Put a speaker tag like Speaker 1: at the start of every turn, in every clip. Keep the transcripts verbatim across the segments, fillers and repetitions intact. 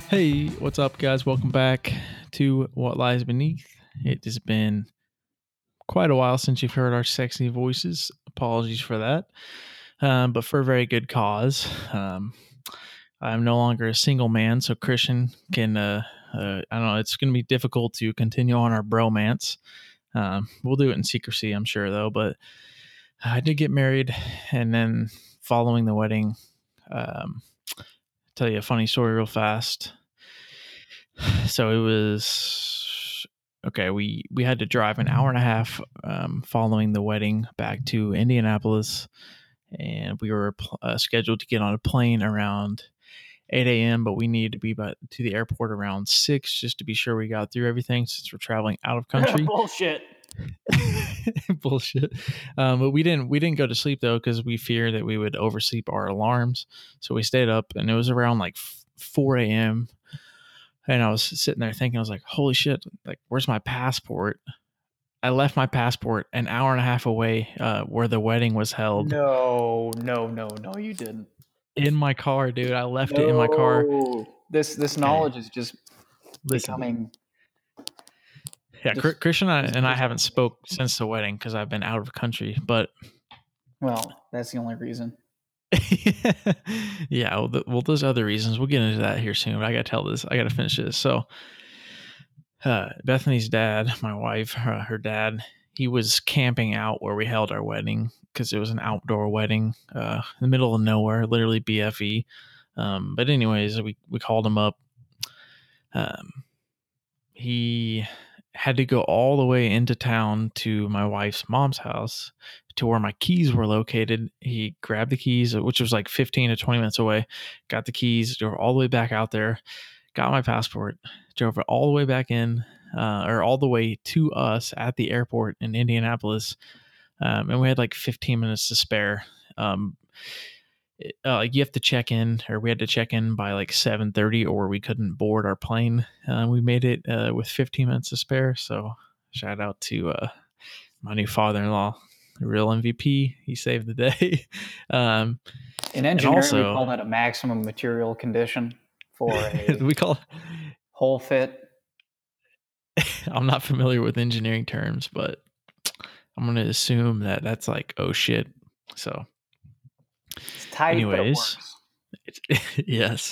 Speaker 1: Hey, what's up, guys? Welcome back to What Lies Beneath. It has been quite a while since you've heard our sexy voices. Apologies for that, um, but for a very good cause. Um, I'm no longer a single man, so Christian can. Uh, uh, I don't know. It's going to be difficult to continue on our bromance. Um, we'll do it in secrecy, I'm sure, though. But I did get married, and then following the wedding, um, tell you a funny story real fast. So it was okay. We we had to drive an hour and a half um, following the wedding back to Indianapolis, and we were uh, scheduled to get on a plane around eight a.m. But we needed to be by, to the airport around six just to be sure we got through everything since we're traveling out of country.
Speaker 2: Bullshit.
Speaker 1: Bullshit. Um, but we didn't we didn't go to sleep though because we feared that we would oversleep our alarms. So we stayed up, and it was around like four a.m. And I was sitting there thinking, I was like, holy shit, like, where's my passport? I left my passport an hour and a half away uh, where the wedding was held
Speaker 2: No, no, no, no, you didn't.
Speaker 1: in my car, dude. I left it in my car.
Speaker 2: No. This this
Speaker 1: Hey,
Speaker 2: knowledge is just
Speaker 1: listen.
Speaker 2: becoming
Speaker 1: Yeah,
Speaker 2: just,
Speaker 1: Christian and I,
Speaker 2: just,
Speaker 1: and I
Speaker 2: just
Speaker 1: haven't spoke since the wedding because I've been out of the country. But
Speaker 2: well, that's the only reason.
Speaker 1: yeah, well, the, well, those other reasons, we'll get into that here soon. But I got to tell this, I got to finish this. So, uh, Bethany's dad, my wife, her, her dad, he was camping out where we held our wedding because it was an outdoor wedding uh, in the middle of nowhere, literally B F E. Um, but anyways, we, we called him up. Um, he had to go all the way into town to my wife's mom's house to where my keys were located. He grabbed the keys, which was like fifteen to twenty minutes away, got the keys, drove all the way back out there, got my passport, drove it all the way back in, uh, or all the way to us at the airport in Indianapolis. Um, and we had like fifteen minutes to spare. Um, it- uh, you have to check in, or we had to check in by like seven thirty, or we couldn't board our plane. Uh, we made it uh, with fifteen minutes to spare. So shout out to uh, my new father-in-law, the real M V P. He saved the day. um,
Speaker 2: In
Speaker 1: and
Speaker 2: engineering, we
Speaker 1: also,
Speaker 2: call that a maximum material condition for a
Speaker 1: we call.
Speaker 2: whole fit.
Speaker 1: I'm not familiar with engineering terms, but I'm going to assume that that's like, oh shit. So,
Speaker 2: It's tight, but it
Speaker 1: anyways,
Speaker 2: works.
Speaker 1: yes.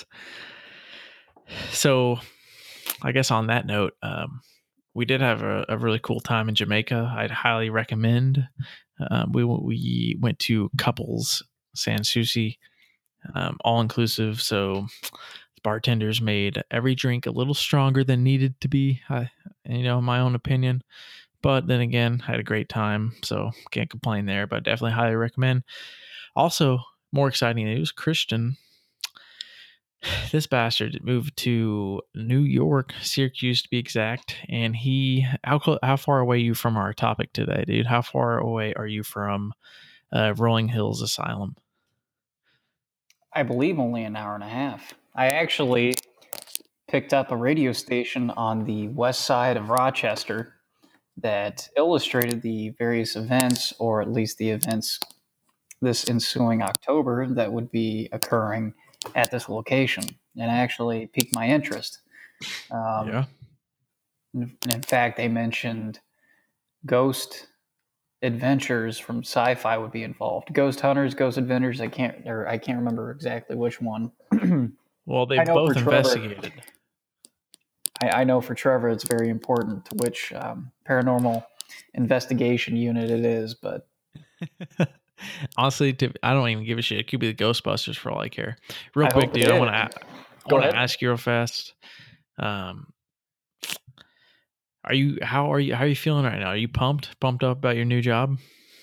Speaker 1: So, I guess on that note, um, we did have a, a really cool time in Jamaica. I'd highly recommend. Um, we we went to Couples Sans Souci, um, all inclusive. So bartenders made every drink a little stronger than needed to be. I, you know, in my own opinion. But then again, I had a great time, so can't complain there. But definitely highly recommend. Also, more exciting news: Christian, this bastard moved to New York, Syracuse to be exact. And he, how clo- how far away are you from our topic today, dude? How far away are you from uh, Rolling Hills Asylum?
Speaker 2: I believe only an hour and a half. I actually picked up a radio station on the west side of Rochester that illustrated the various events, or at least the events this ensuing October that would be occurring at this location, and actually piqued my interest. Um,
Speaker 1: Yeah.
Speaker 2: in, in fact, they mentioned ghost adventures from sci-fi would be involved. Ghost hunters, ghost adventures. I can't, or I can't remember exactly which one.
Speaker 1: Well,
Speaker 2: I
Speaker 1: they've
Speaker 2: know for
Speaker 1: both
Speaker 2: Trevor.
Speaker 1: investigated.
Speaker 2: I, I know for Trevor, it's very important to which um, paranormal investigation unit it is, but
Speaker 1: Honestly, to, I don't even give a shit. It could be the Ghostbusters for all I care. Real
Speaker 2: I
Speaker 1: quick,
Speaker 2: hope it
Speaker 1: dude, I want
Speaker 2: is.
Speaker 1: to I
Speaker 2: Go
Speaker 1: want to
Speaker 2: ahead.
Speaker 1: ask you real fast. Um, are you how are you how are you feeling right now? Are you pumped? Pumped up about your new job?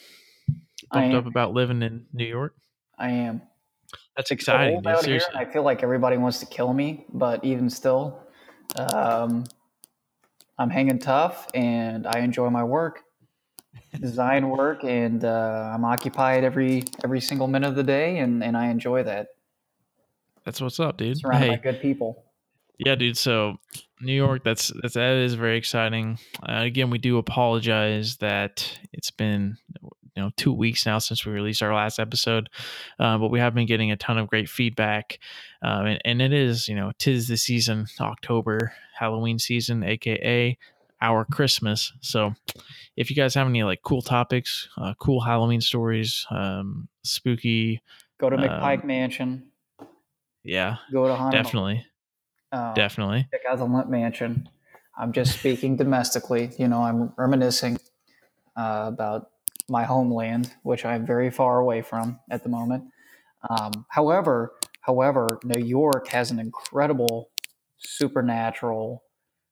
Speaker 2: I
Speaker 1: Pumped
Speaker 2: am.
Speaker 1: up about living in New York?
Speaker 2: I am.
Speaker 1: That's
Speaker 2: It's
Speaker 1: exciting,
Speaker 2: cold
Speaker 1: dude.
Speaker 2: out here, and
Speaker 1: Seriously.
Speaker 2: I feel like everybody wants to kill me. But even still, um, I'm hanging tough, and I enjoy my work, design work, and uh, I'm occupied every every single minute of the day, and, and I enjoy that.
Speaker 1: That's what's up, dude.
Speaker 2: Surrounded by
Speaker 1: Hey,
Speaker 2: good people.
Speaker 1: yeah, dude. So New York, that's that's that is very exciting. Uh, again, we do apologize that it's been you know two weeks now since we released our last episode, uh, but we have been getting a ton of great feedback, um, and, and it is you know tis the season, October, Halloween season, aka our Christmas. So if you guys have any like cool topics, uh, cool Halloween stories, um, spooky,
Speaker 2: Go to
Speaker 1: um,
Speaker 2: McPike Mansion.
Speaker 1: yeah,
Speaker 2: Go to Haunted
Speaker 1: definitely,
Speaker 2: uh,
Speaker 1: definitely.
Speaker 2: check out the Limp Mansion. I'm just speaking domestically. You know, I'm reminiscing uh, about my homeland, which I'm very far away from at the moment. Um, however, however, New York has an incredible supernatural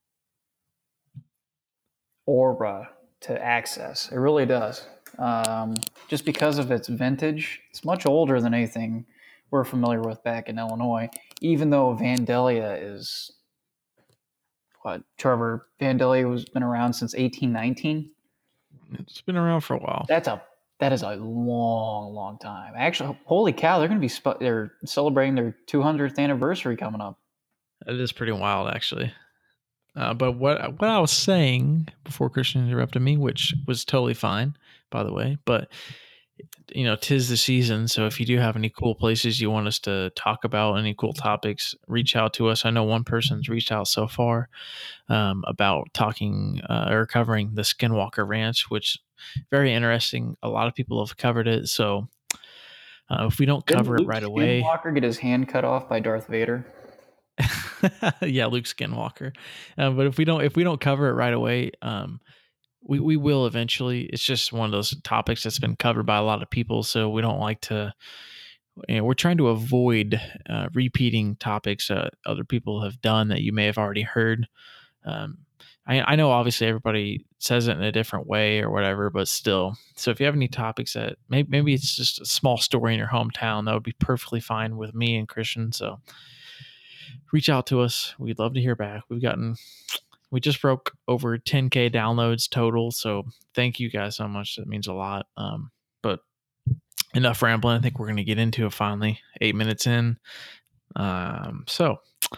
Speaker 2: aura to access. It really does. Um, just because of its vintage, it's much older than anything we're familiar with back in Illinois. Even though Vandalia is what Trevor Vandalia has been around since eighteen nineteen.
Speaker 1: It's been around for a while.
Speaker 2: That's a that is a long, long time. Actually, holy cow, they're going to be sp- they're celebrating their two hundredth anniversary coming up.
Speaker 1: It is pretty wild, actually. Uh, but what what I was saying before Christian interrupted me, which was totally fine, by the way. But you know, tis the season, so if you do have any cool places you want us to talk about, any cool topics, reach out to us. I know one person's reached out so far um, about talking uh, or covering the Skinwalker Ranch, which very interesting. A lot of people have covered it, so uh, if we don't
Speaker 2: Didn't
Speaker 1: cover it
Speaker 2: Luke
Speaker 1: right away,
Speaker 2: Skywalker get his hand cut off by Darth Vader?
Speaker 1: yeah, Luke Skinwalker. Uh, but if we don't if we don't cover it right away, um, we we will eventually. It's just one of those topics that's been covered by a lot of people, so we don't like to. You know, we're trying to avoid uh, repeating topics that other people have done that you may have already heard. Um, I, I know obviously everybody says it in a different way or whatever, but still. So if you have any topics that maybe, maybe it's just a small story in your hometown, that would be perfectly fine with me and Christian. So reach out to us. We'd love to hear back. We've gotten, we just broke over ten K downloads total. So thank you guys so much. That means a lot. Um, but enough rambling. I think we're going to get into it finally. Eight minutes in. Um, so,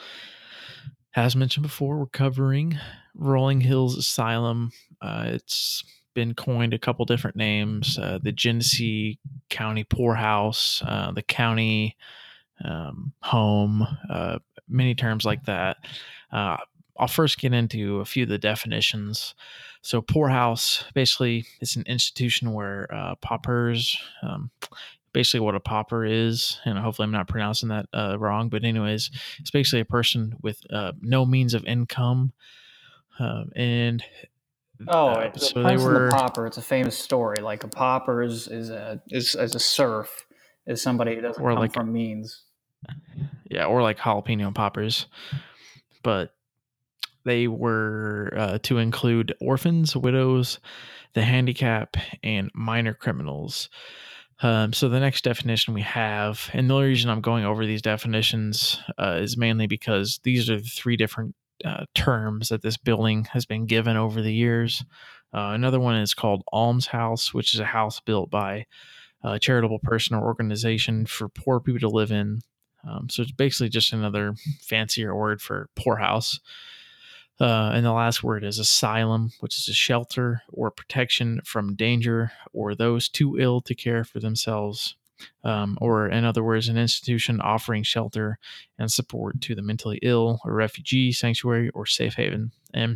Speaker 1: as mentioned before, we're covering Rolling Hills Asylum. Uh, it's been coined a couple different names: uh, the Genesee County Poorhouse, uh, the county um, home, uh, many terms like that. Uh, I'll first get into a few of the definitions. So, poorhouse basically is an institution where uh, paupers, um, basically what a pauper is, and hopefully I'm not pronouncing that uh, wrong, but anyways, it's basically a person with uh, no means of income, um, and
Speaker 2: Oh,
Speaker 1: uh,
Speaker 2: it, the
Speaker 1: so they
Speaker 2: Prince and the
Speaker 1: were,
Speaker 2: Pauper. It's a famous story. Like a pauper is is a is as a serf is somebody who doesn't
Speaker 1: or
Speaker 2: come
Speaker 1: like,
Speaker 2: from means.
Speaker 1: yeah, or like jalapeno poppers, but they were uh, to include orphans, widows, the handicap, and minor criminals. Um, so the next definition we have, and the only reason I'm going over these definitions uh, is mainly because these are the three different uh, terms that this building has been given over the years. Uh, another one is called almshouse, which is a house built by a charitable person or organization for poor people to live in. Um, so it's basically just another fancier word for poorhouse. Uh, and the last word is asylum, which is a shelter or protection from danger or those too ill to care for themselves. Um, or, in other words, an institution offering shelter and support to the mentally ill, or refugee, sanctuary, or safe haven. And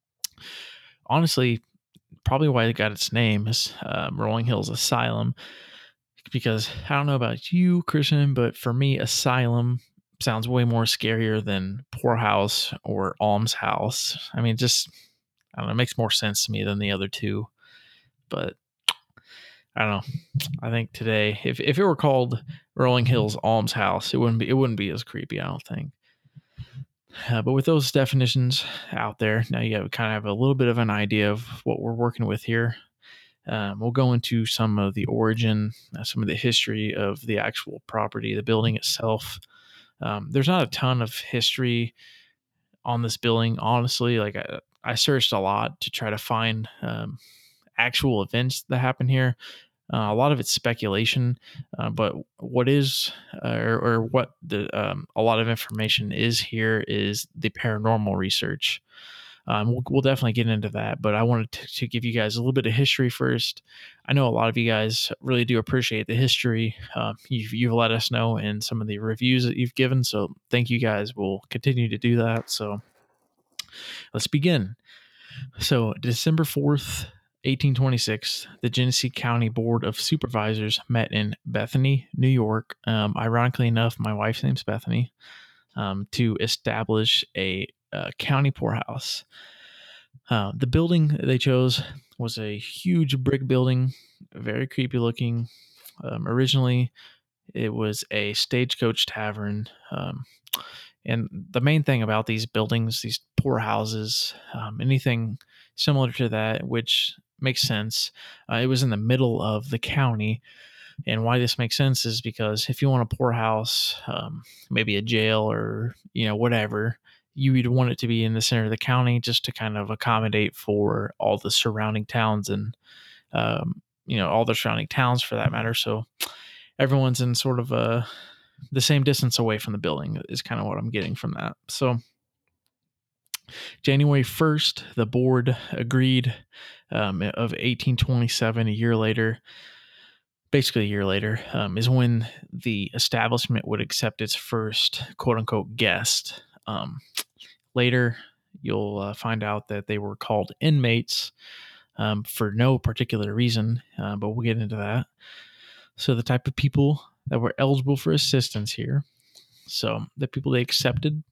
Speaker 1: honestly, probably why it got its name is um, Rolling Hills Asylum, because I don't know about you, Christian, but for me, asylum sounds way more scarier than poorhouse or almshouse. I mean, just I don't know, it makes more sense to me than the other two. But I don't know. I think today, if if it were called Rolling Hills Almshouse, it wouldn't be it wouldn't be as creepy. I don't think. Uh, but with those definitions out there, now you have kind of have a little bit of an idea of what we're working with here. Um, we'll go into some of the origin, uh, some of the history of the actual property, the building itself. Um, there's not a ton of history on this building, honestly. Like I, I searched a lot to try to find um, actual events that happen here. Uh, a lot of it's speculation, uh, but what is uh, or, or what the um, a lot of information is here is the paranormal research. Um, we'll, we'll definitely get into that, but I wanted to, to give you guys a little bit of history first. I know a lot of you guys really do appreciate the history. Um, you've, you've let us know in some of the reviews that you've given, so thank you guys. We'll continue to do that. So let's begin. So December fourth, eighteen twenty-six, the Genesee County Board of Supervisors met in Bethany, New York. Um, ironically enough, my wife's name's Bethany, um, to establish a, uh county poorhouse. Uh, the building they chose was a huge brick building, very creepy looking. Um, originally, it was a stagecoach tavern. Um, and the main thing about these buildings, these poorhouses, um, anything similar to that, which makes sense, uh, it was in the middle of the county. And why this makes sense is because if you want a poorhouse, um, maybe a jail or, you know, whatever, you would want it to be in the center of the county just to kind of accommodate for all the surrounding towns and, um, you know, all the surrounding towns for that matter. So everyone's in sort of a, the same distance away from the building is kind of what I'm getting from that. So January first, the board agreed um, of eighteen twenty-seven, a year later, basically a year later, um, is when the establishment would accept its first quote unquote guest. Um, later, you'll uh, find out that they were called inmates um, for no particular reason, uh, but we'll get into that. So, the type of people that were eligible for assistance here. So, the people they accepted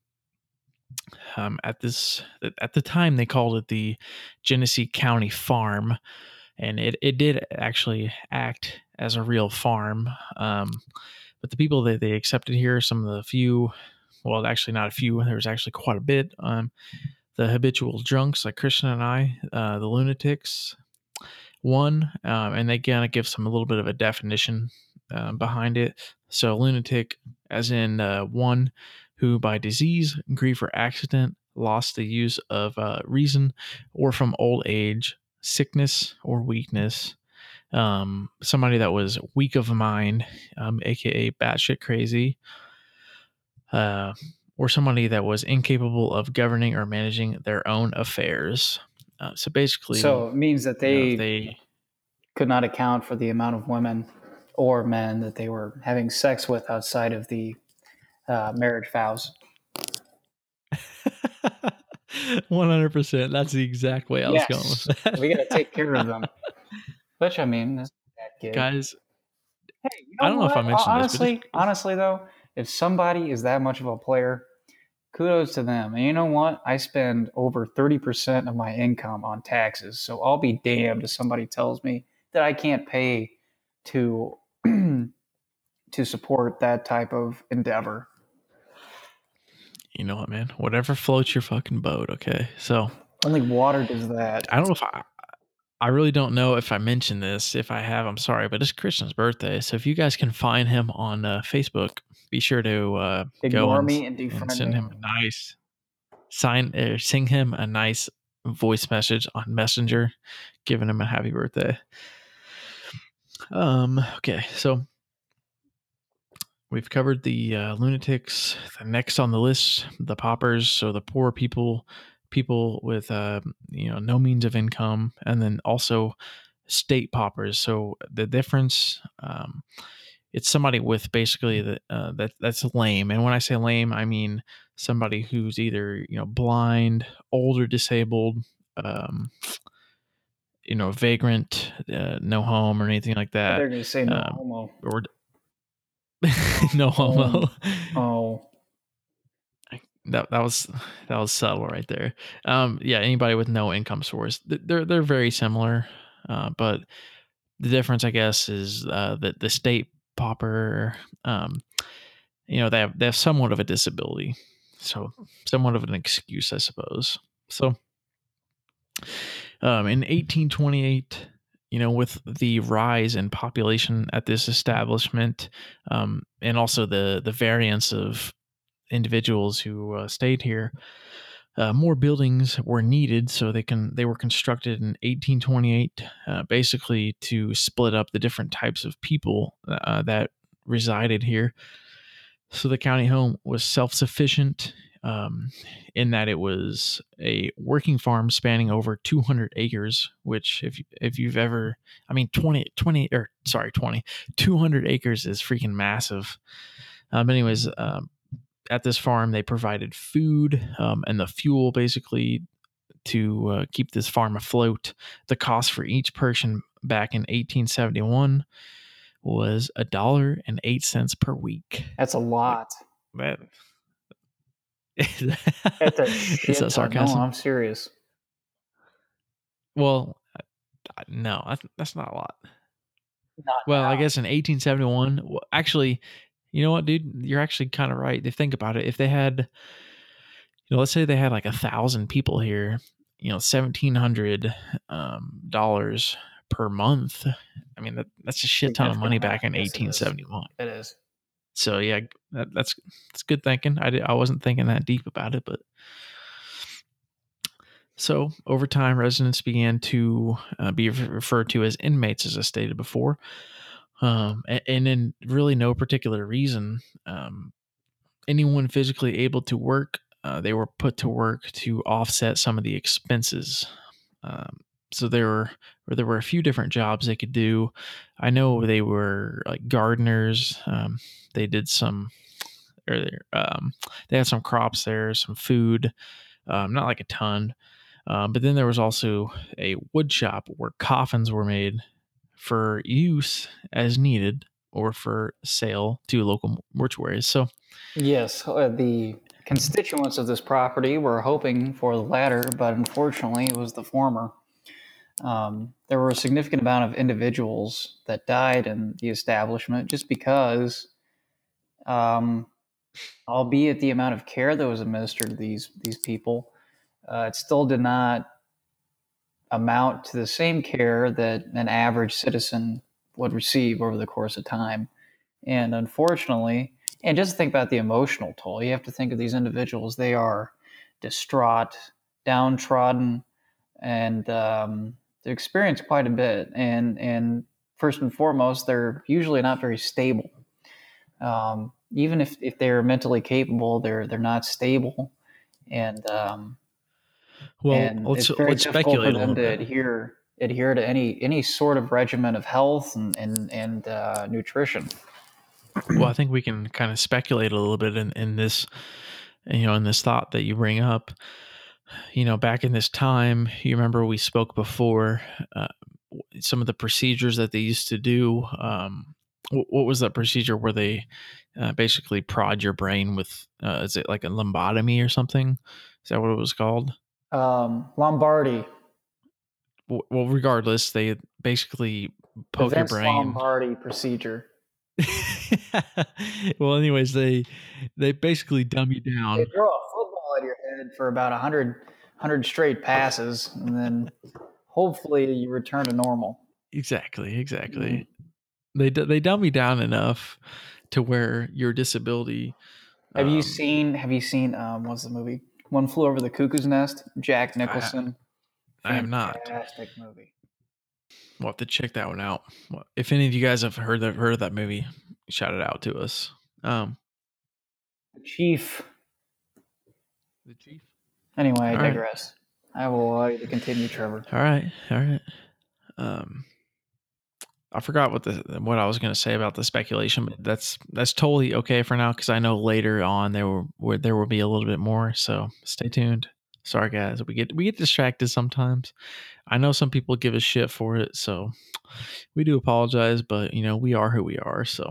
Speaker 1: um, at this at the time they called it the Genesee County Farm, and it it did actually act as a real farm. Um, but the people that they accepted here, some of the few, well, actually not a few, there was actually quite a bit. Um, the habitual drunks like Christian and I, uh, the lunatics, one, um, and they kind of give some a little bit of a definition uh, behind it. So lunatic, as in uh, one who by disease, grief, or accident lost the use of uh, reason, or from old age, sickness, or weakness. Um, somebody that was weak of mind, um, aka batshit crazy, uh, or somebody that was incapable of governing or managing their own affairs. Uh, so basically,
Speaker 2: So it means that
Speaker 1: you know, if
Speaker 2: they
Speaker 1: they
Speaker 2: could not account for the amount of women or men that they were having sex with outside of the uh, marriage vows.
Speaker 1: one hundred percent. That's the exact way I was going with
Speaker 2: Yes,
Speaker 1: that.
Speaker 2: we got to take care of them. Which I mean, that's that gig.
Speaker 1: Guys,
Speaker 2: Hey, you
Speaker 1: I
Speaker 2: know
Speaker 1: don't know if I
Speaker 2: what?
Speaker 1: mentioned this, but this,
Speaker 2: Honestly, honestly though, if somebody is that much of a player, kudos to them. And you know what? I spend over thirty percent of my income on taxes. So I'll be damned if somebody tells me that I can't pay to to support that type of endeavor.
Speaker 1: you know what, man? Whatever floats your fucking boat, okay? So
Speaker 2: Only water does that.
Speaker 1: I don't know if I I really don't know if I mentioned this. If I have, I'm sorry, but it's Christian's birthday. So if you guys can find him on uh, Facebook, be sure to uh, go
Speaker 2: Ignore
Speaker 1: and
Speaker 2: me and
Speaker 1: and
Speaker 2: defriend
Speaker 1: send
Speaker 2: me.
Speaker 1: him a nice sign or sing him a nice voice message on Messenger, giving him a happy birthday. Um. Okay, so we've covered the uh, lunatics. The next on the list, the paupers, so the poor people, people with uh, you know no means of income, and then also state paupers. So the difference, um, it's somebody with basically the, uh, that that's lame. And when I say lame, I mean somebody who's either you know blind, old, or disabled. Um, you know, vagrant, uh, no home or anything like
Speaker 2: But
Speaker 1: that,
Speaker 2: they're going to say no
Speaker 1: um,
Speaker 2: homo.
Speaker 1: or no
Speaker 2: Oh,
Speaker 1: homo.
Speaker 2: oh.
Speaker 1: that that was that was subtle right there. Um, yeah, anybody with no income source, th- they're they're very similar, uh, but the difference, I guess, is uh, that the state pauper, um, you know, they have they have somewhat of a disability, so somewhat of an excuse, I suppose. So, um, in eighteen twenty-eight, you know, with the rise in population at this establishment, um, and also the the variance of individuals who uh, stayed here, uh, more buildings were needed. So they can they were constructed in eighteen twenty-eight, uh, basically to split up the different types of people uh, that resided here. So the county home was self sufficient. um, in that it was a working farm spanning over two hundred acres, which if, if you've ever, I mean, twenty, twenty, or sorry, twenty, two hundred acres is freaking massive. Um, anyways, um, at this farm, they provided food um, and the fuel basically to uh, keep this farm afloat. The cost for each person back in eighteen seventy-one was a dollar and eight cents per week.
Speaker 2: That's a
Speaker 1: Like
Speaker 2: lot.
Speaker 1: that.
Speaker 2: That's a
Speaker 1: Is
Speaker 2: shit
Speaker 1: that
Speaker 2: ton. No,
Speaker 1: sarcasm?
Speaker 2: I'm serious.
Speaker 1: Well, no, that's not a lot.
Speaker 2: Not
Speaker 1: Well, I
Speaker 2: now.
Speaker 1: guess in eighteen seventy-one, well, actually, you know what, dude? You're actually kind of right. If you think about it, if they had, you know, let's say they had like a thousand people here, you know, seventeen hundred um, dollars per month. I mean, that, that's a shit ton of
Speaker 2: Significant
Speaker 1: money
Speaker 2: amount.
Speaker 1: back in
Speaker 2: Yes, it is.
Speaker 1: eighteen seventy-one.
Speaker 2: It is.
Speaker 1: So yeah, that, that's that's good thinking. I did, I wasn't thinking that deep about it, but so over time, residents began to uh, be referred to as inmates, as I stated before, um, and, and in really no particular reason. Um, anyone physically able to work, uh, they were put to work to offset some of the expenses. Um, so there were, or there were a few different jobs they could do. I know they were like gardeners. Um, they did some, or um, they had some crops there, some food, um, not like a ton. Um, but then there was also a wood shop where coffins were made for use as needed or for sale to local mortuaries. So,
Speaker 2: Yes, uh, the constituents of this property were hoping for the latter, but unfortunately, it was the former. Um, there were a significant amount of individuals that died in the establishment just because, um, albeit the amount of care that was administered to these these people, uh, it still did not amount to the same care that an average citizen would receive over the course of time. And unfortunately, and just think about the emotional toll. You have to think of these individuals; they are distraught, downtrodden, and um, they experience quite a bit. And and first and foremost, they're usually not very stable. Um, even if, if they're mentally capable, they're they're not stable, and um,
Speaker 1: well,
Speaker 2: and
Speaker 1: let's
Speaker 2: it's very
Speaker 1: let's
Speaker 2: difficult for
Speaker 1: speculate a
Speaker 2: them
Speaker 1: little
Speaker 2: to
Speaker 1: bit.
Speaker 2: adhere adhere to any any sort of regimen of health and and and uh, nutrition.
Speaker 1: Well, I think we can kind of speculate a little bit in, in this, you know, in this thought that you bring up. You know, back in this time, you remember we spoke before, uh, some of the procedures that they used to do. Um, what, what was that procedure where they uh, basically prod your brain with, uh, is it like a lumbotomy or something? Is that what it was called?
Speaker 2: Um, Lombardi,
Speaker 1: W- Well, regardless, they basically
Speaker 2: the
Speaker 1: poke your
Speaker 2: Vince
Speaker 1: brain.
Speaker 2: Lombardi procedure.
Speaker 1: Well, anyways, they they basically dumb you
Speaker 2: They
Speaker 1: down.
Speaker 2: throw a football at your head for about a hundred hundred straight passes, and then hopefully you return to normal.
Speaker 1: Exactly,
Speaker 2: Mm.
Speaker 1: exactly. They d- they dumb you down enough to where your disability.
Speaker 2: Have you
Speaker 1: Um,
Speaker 2: seen Have you seen um, what's the movie? One Flew Over the Cuckoo's Nest. Jack
Speaker 1: I ha-
Speaker 2: Nicholson.
Speaker 1: I have not.
Speaker 2: Fantastic movie.
Speaker 1: We'll have to check that one out. Well, if any of you guys have heard that heard of that movie, shout it out to us. Um,
Speaker 2: The Chief.
Speaker 1: the Chief.
Speaker 2: Anyway, I
Speaker 1: All right,
Speaker 2: digress. I will allow you to continue, Trevor.
Speaker 1: all right, all right. Um, I forgot what the what I was going to say about the speculation, but that's that's totally okay for now because I know later on there will where there will be a little bit more. So stay tuned. Sorry guys, we get we get distracted sometimes. I know some people give us shit for it, so we do apologize. But you know we are who we are. So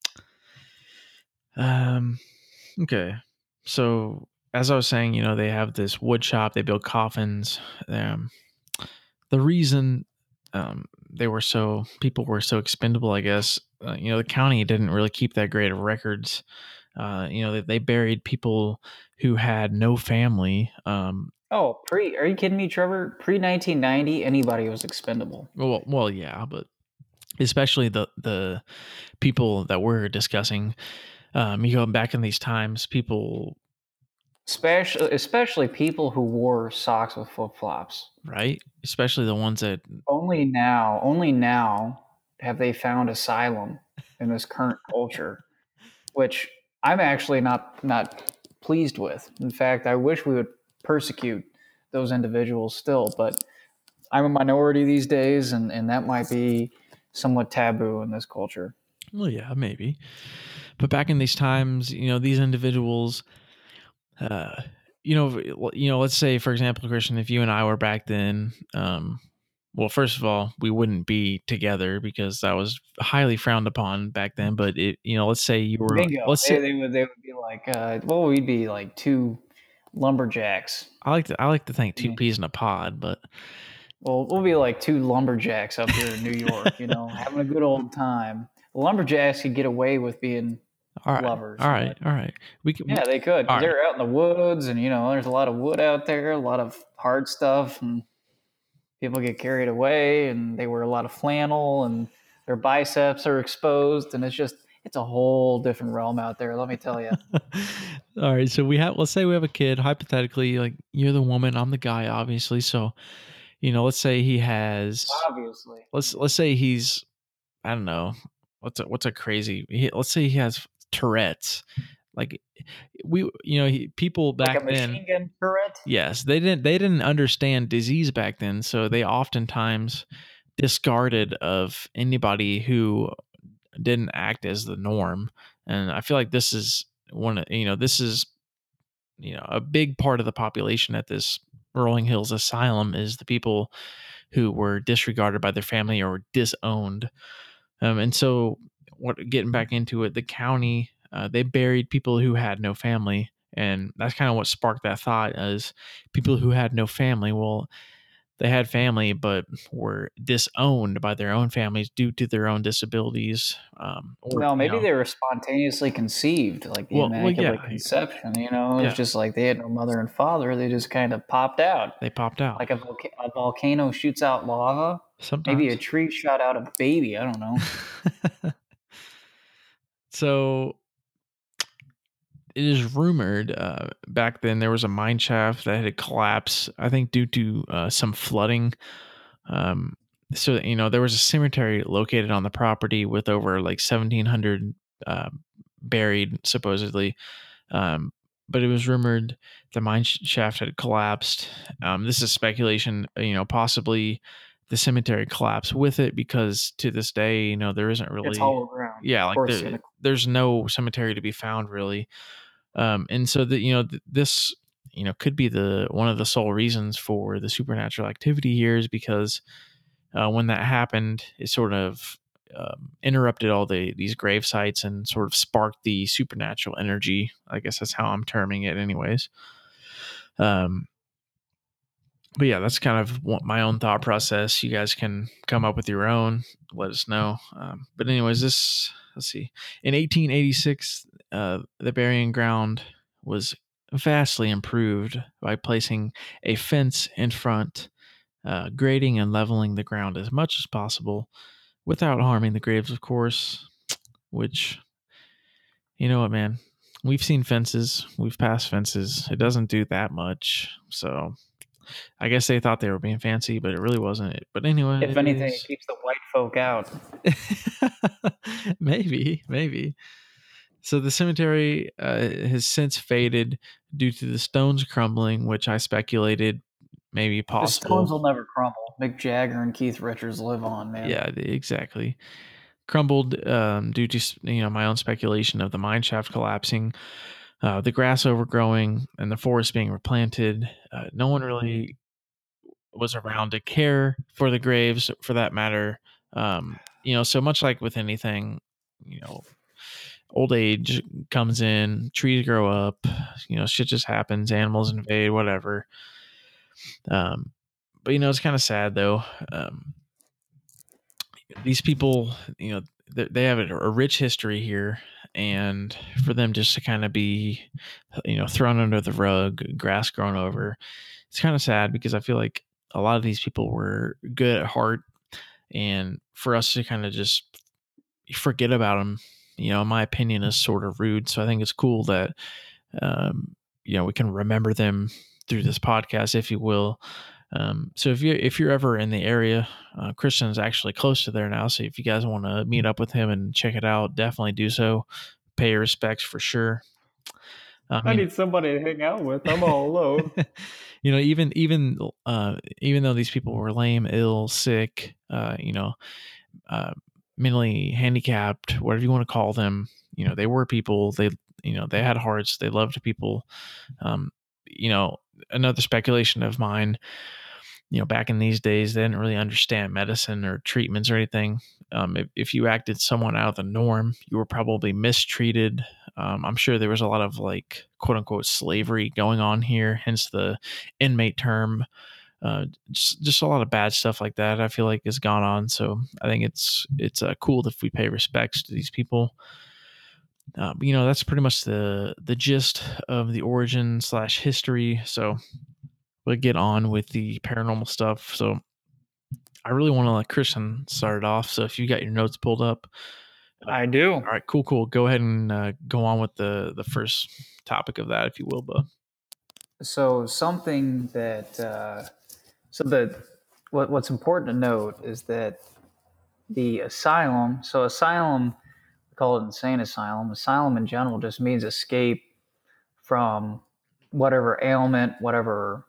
Speaker 1: um, okay. So as I was saying, you know they have this wood shop. They build coffins. Um, the reason um, they were so people were so expendable, I guess. Uh, you know, the county didn't really keep that great of records. Uh, you know, they, they buried people who had no family. Um,
Speaker 2: Oh, pre? Are you kidding me, Trevor? Pre nineteen ninety, anybody was expendable.
Speaker 1: well, well, yeah, but especially the the people that we're discussing. Um, you go back in these times, people,
Speaker 2: Especially, especially people who wore socks with flip flops.
Speaker 1: right? Especially the ones that,
Speaker 2: Only now, only now have they found asylum in this current culture, which I'm actually not not pleased with. In fact, I wish we would persecute those individuals still, but I'm a minority these days, and, and that might be somewhat taboo in this culture.
Speaker 1: Well, yeah, maybe. But back in these times, you know, these individuals, uh, you know, you know, let's say, for example, Christian, if you and I were back then, um, well, first of all, we wouldn't be together because that was highly frowned upon back then. But it, you know, let's say you were,
Speaker 2: Bingo.
Speaker 1: let's
Speaker 2: They,
Speaker 1: say,
Speaker 2: they would they would be like, uh, well, we'd be like two lumberjacks.
Speaker 1: I like to, I like to think two
Speaker 2: Yeah.
Speaker 1: peas in a pod, but
Speaker 2: Well, we'll be like two lumberjacks up here in New York, you know, having a good old time. The lumberjacks could get away with being
Speaker 1: all right,
Speaker 2: lovers,
Speaker 1: all right,
Speaker 2: but
Speaker 1: all right. We can, we,
Speaker 2: yeah, they could
Speaker 1: all
Speaker 2: because
Speaker 1: right.
Speaker 2: they're out in the woods, and you know, there's a lot of wood out there, a lot of hard stuff, and people get carried away, and they wear a lot of flannel, and their biceps are exposed, and it's just it's a whole different realm out there. Let me tell you.
Speaker 1: All right, so we have, let's say we have a kid, hypothetically, like you're the woman, I'm the guy, obviously. So, you know, let's say he has,
Speaker 2: Obviously,
Speaker 1: let's let's say he's, I don't know, what's a what's a crazy, he, let's say he has Tourette's. Like we, you know, he, people
Speaker 2: like
Speaker 1: back
Speaker 2: a
Speaker 1: then,
Speaker 2: machine gun turret.
Speaker 1: yes, they didn't they didn't understand disease back then, so they oftentimes discarded of anybody who didn't act as the norm. And I feel like this is one of, you know, this is, you know, a big part of the population at this Rolling Hills Asylum is the people who were disregarded by their family or disowned. Um, and so, what getting back into it, the county, uh, they buried people who had no family, and that's kind of what sparked that thought as people who had no family. Well, they had family, but were disowned by their own families due to their own disabilities, um, or
Speaker 2: Well,
Speaker 1: you
Speaker 2: maybe
Speaker 1: know,
Speaker 2: they were spontaneously conceived, like the
Speaker 1: well, well,
Speaker 2: Immaculate
Speaker 1: yeah,
Speaker 2: Conception. You know, it's
Speaker 1: yeah,
Speaker 2: just like they had no mother and father; they just kind of popped out,
Speaker 1: they popped out
Speaker 2: like a, volca- a volcano shoots out lava. Maybe a
Speaker 1: sometimes.
Speaker 2: tree shot out a baby. I don't know.
Speaker 1: So it is rumored uh, back then there was a mine shaft that had collapsed, I think due to uh, some flooding. Um, so you know there was a cemetery located on the property with over like seventeen hundred uh, buried supposedly. Um, but it was rumored the mine sh- shaft had collapsed. Um, this is speculation, you know, possibly the cemetery collapsed with it because to this day, you know, there isn't
Speaker 2: It's
Speaker 1: really,
Speaker 2: hollow ground.
Speaker 1: yeah,
Speaker 2: Of
Speaker 1: like
Speaker 2: course, it's
Speaker 1: there,
Speaker 2: gonna.
Speaker 1: there's no cemetery to be found really. Um, and so that, you know, th- this, you know, could be the one of the sole reasons for the supernatural activity here is because uh, when that happened, it sort of um, interrupted all the these grave sites and sort of sparked the supernatural energy. I guess that's how I'm terming it, anyways. Um, but yeah, that's kind of what my own thought process. You guys can come up with your own. Let us know. Um, but anyways, this let's see. In eighteen eighty-six, uh, the burying ground was vastly improved by placing a fence in front, uh, grading and leveling the ground as much as possible without harming the graves, of course. Which, you know what, man, we've seen fences, we've passed fences. It doesn't do that much. So I guess they thought they were being fancy, but it really wasn't. But
Speaker 2: If anything, it
Speaker 1: anyways,
Speaker 2: keeps the white folk out.
Speaker 1: maybe, maybe. So the cemetery uh, has since faded due to the stones crumbling, which I speculated maybe
Speaker 2: The
Speaker 1: possible.
Speaker 2: stones will never crumble. Mick Jagger and Keith Richards live on, man.
Speaker 1: Yeah, exactly. Crumbled um, due to you know my own speculation of the mine shaft collapsing, uh, the grass overgrowing, and the forest being replanted. Uh, no one really was around to care for the graves, for that matter. Um, you know, so much like with anything, you know, old age comes in, trees grow up, you know, shit just happens, animals invade, whatever. Um, but you know, it's kind of sad though. Um, these people, you know, they, they have a, a rich history here, and for them just to kind of be, you know, thrown under the rug, grass grown over, it's kind of sad because I feel like a lot of these people were good at heart, and for us to kind of just forget about them, you know, in my opinion, is sort of rude. So I think it's cool that, um, you know, we can remember them through this podcast, if you will. Um, so if you if you're ever in the area, uh, Christian's actually close to there now. So if you guys want to meet up with him and check it out, definitely do so. Pay your respects for sure. I
Speaker 2: I
Speaker 1: mean,
Speaker 2: need somebody to hang out with. I'm all alone.
Speaker 1: you know, even even uh, even though these people were lame, ill, sick, uh, you know, uh, mentally handicapped, whatever you want to call them, you know, they were people. They, you know, they had hearts. They loved people. Um, you know, another speculation of mine, you know, back in these days, they didn't really understand medicine or treatments or anything. Um, if, if you acted someone out of the norm, you were probably mistreated. Um, I'm sure there was a lot of like quote unquote slavery going on here, hence the inmate term. Uh, just, just a lot of bad stuff like that. I feel like has gone on. So I think it's it's uh, cool if we pay respects to these people. Uh, but, you know, that's pretty much the the gist of the origin slash history. So we'll get on with the paranormal stuff. So I really want to let Christian start it off. So if you got your notes pulled up, uh,
Speaker 2: I do.
Speaker 1: all right, cool, cool. Go ahead and uh, go on with the the first topic of that, if you will, Bub.
Speaker 2: So something that uh, so the what what's important to note is that the asylum. So asylum, we call it insane asylum. Asylum in general just means escape from whatever ailment, whatever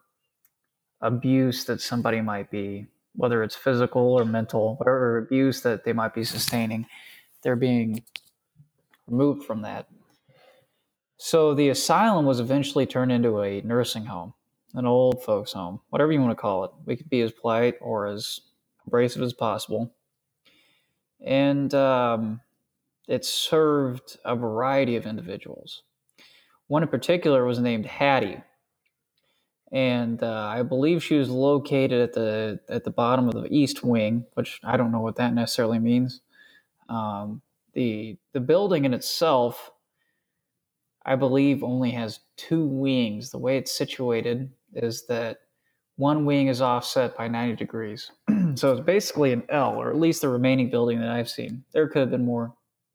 Speaker 2: abuse that somebody might be, whether it's physical or mental, whatever abuse that they might be sustaining, they're being removed from that. So the asylum was eventually turned into a nursing home, an old folks' home, whatever you want to call it. We could be as polite or as abrasive as possible. And um, it served a variety of individuals. One in particular was named Hattie, and uh, I believe she was located at the at the bottom of the east wing, which I don't know what that necessarily means. Um, the the building in itself, I believe, only has two wings. The way it's situated is that one wing is offset by ninety degrees, so it's basically an L, or at least the remaining building that I've seen. There could have been more.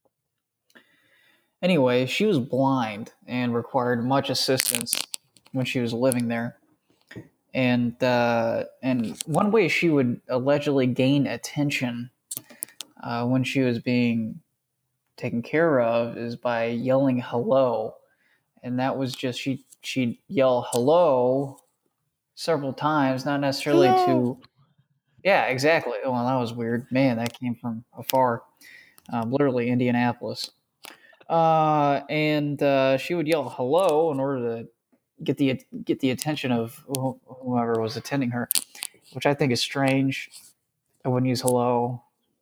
Speaker 2: Anyway, she was blind and required much assistance when she was living there. And uh, and one way she would allegedly gain attention uh, when she was being taken care of is by yelling hello, and that was just she she'd yell hello several times, not necessarily
Speaker 1: Hello.
Speaker 2: to yeah exactly. Oh, well, that was weird, man. That came from afar, um, literally Indianapolis. Uh, and uh, she would yell hello in order to get the get the attention of whoever was attending her, which I think is strange. I wouldn't use hello.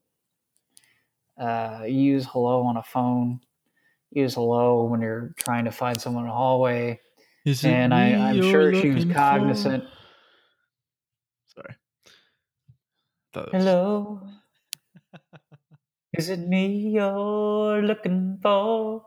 Speaker 2: Uh, you use hello on a phone. Use hello when you're trying to find someone in a hallway.
Speaker 1: Is it
Speaker 2: And I,
Speaker 1: me
Speaker 2: I'm
Speaker 1: you're
Speaker 2: sure she was
Speaker 1: looking for?
Speaker 2: cognizant.
Speaker 1: Sorry. Thought it was...
Speaker 2: Hello, is it me you're looking for?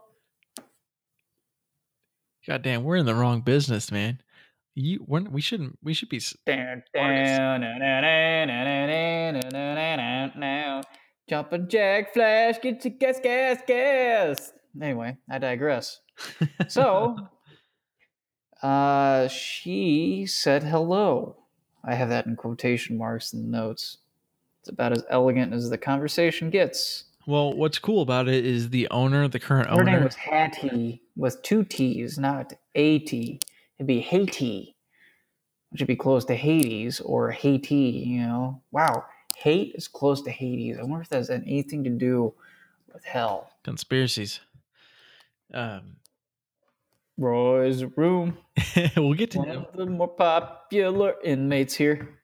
Speaker 1: God damn, we're in the wrong business, man. You, we're, we shouldn't. We should be s-
Speaker 2: Down,
Speaker 1: artists.
Speaker 2: down, na, na, na, na, na, na, na, na, na, na, na. Jumping jack flash, get your gas, gas, gas. Anyway, I digress. So, uh, she said hello. I have that in quotation marks in the notes. It's about as elegant as the conversation gets.
Speaker 1: Well, what's cool about it is the owner, the current
Speaker 2: Her name
Speaker 1: owner.
Speaker 2: was Hattie with two T's, not A T. It'd be Haiti, which would be close to Hades or Haiti, you know. Wow, hate is close to Hades. I wonder if that has anything to do with hell.
Speaker 1: Conspiracies. Um,
Speaker 2: Roy's room,
Speaker 1: we'll get to
Speaker 2: one
Speaker 1: them.
Speaker 2: of the more popular inmates here.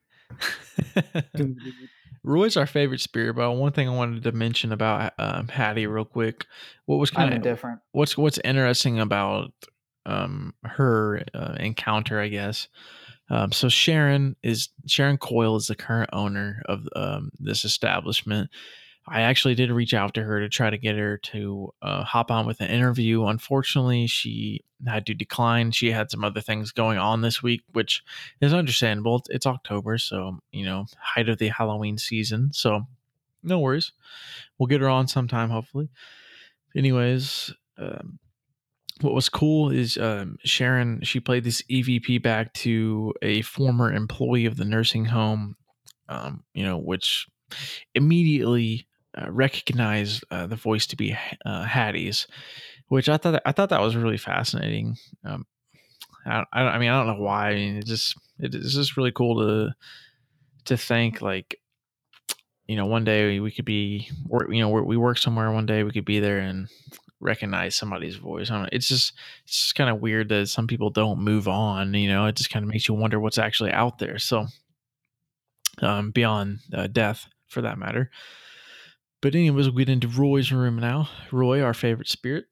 Speaker 1: Roy's our favorite spirit, but one thing I wanted to mention about um, Hattie real quick. What was
Speaker 2: I'm
Speaker 1: kind of
Speaker 2: indifferent.
Speaker 1: what's what's interesting about um, her uh, encounter, I guess. Um, so Sharon is Sharon Coyle is the current owner of um, this establishment. I actually did reach out to her to try to get her to uh, hop on with an interview. Unfortunately, she had to decline. She had some other things going on this week, which is understandable. It's, it's October, so you know, height of the Halloween season. So no worries, we'll get her on sometime, hopefully. Anyways, um, what was cool is um, Sharon. She played this E V P back to a former employee of the nursing home. Um, you know, which immediately uh, recognized uh, the voice to be uh, Hattie's. which I thought I thought that was really fascinating. Um, I, I I mean I don't know why. I mean it just it's just really cool to to think like, you know, one day we could be, or you know, we work somewhere. One day we could be there and recognize somebody's voice. I don't know, it's just it's just kind of weird that some people don't move on. You know, it just kind of makes you wonder what's actually out there. So um, beyond uh, death, for that matter. But anyways, we'll get into Roy's room now. Roy, our favorite spirit.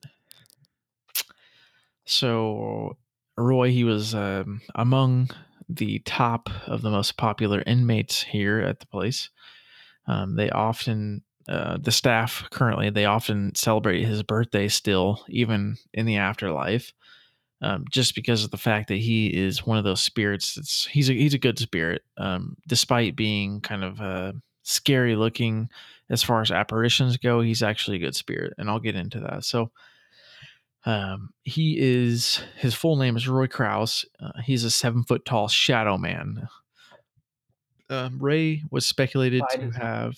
Speaker 1: So Roy, he was um, among the top of the most popular inmates here at the place. Um, they often, uh, the staff currently, they often celebrate his birthday still, even in the afterlife, um, just because of the fact that he is one of those spirits. That's he's a he's a good spirit, um, despite being kind of uh, scary looking as far as apparitions go. He's actually a good spirit, and I'll get into that. So. Um, he is his full name is Roy Krause. Uh, he's a seven foot tall shadow man. Um, Ray was speculated
Speaker 2: By
Speaker 1: to
Speaker 2: design.
Speaker 1: have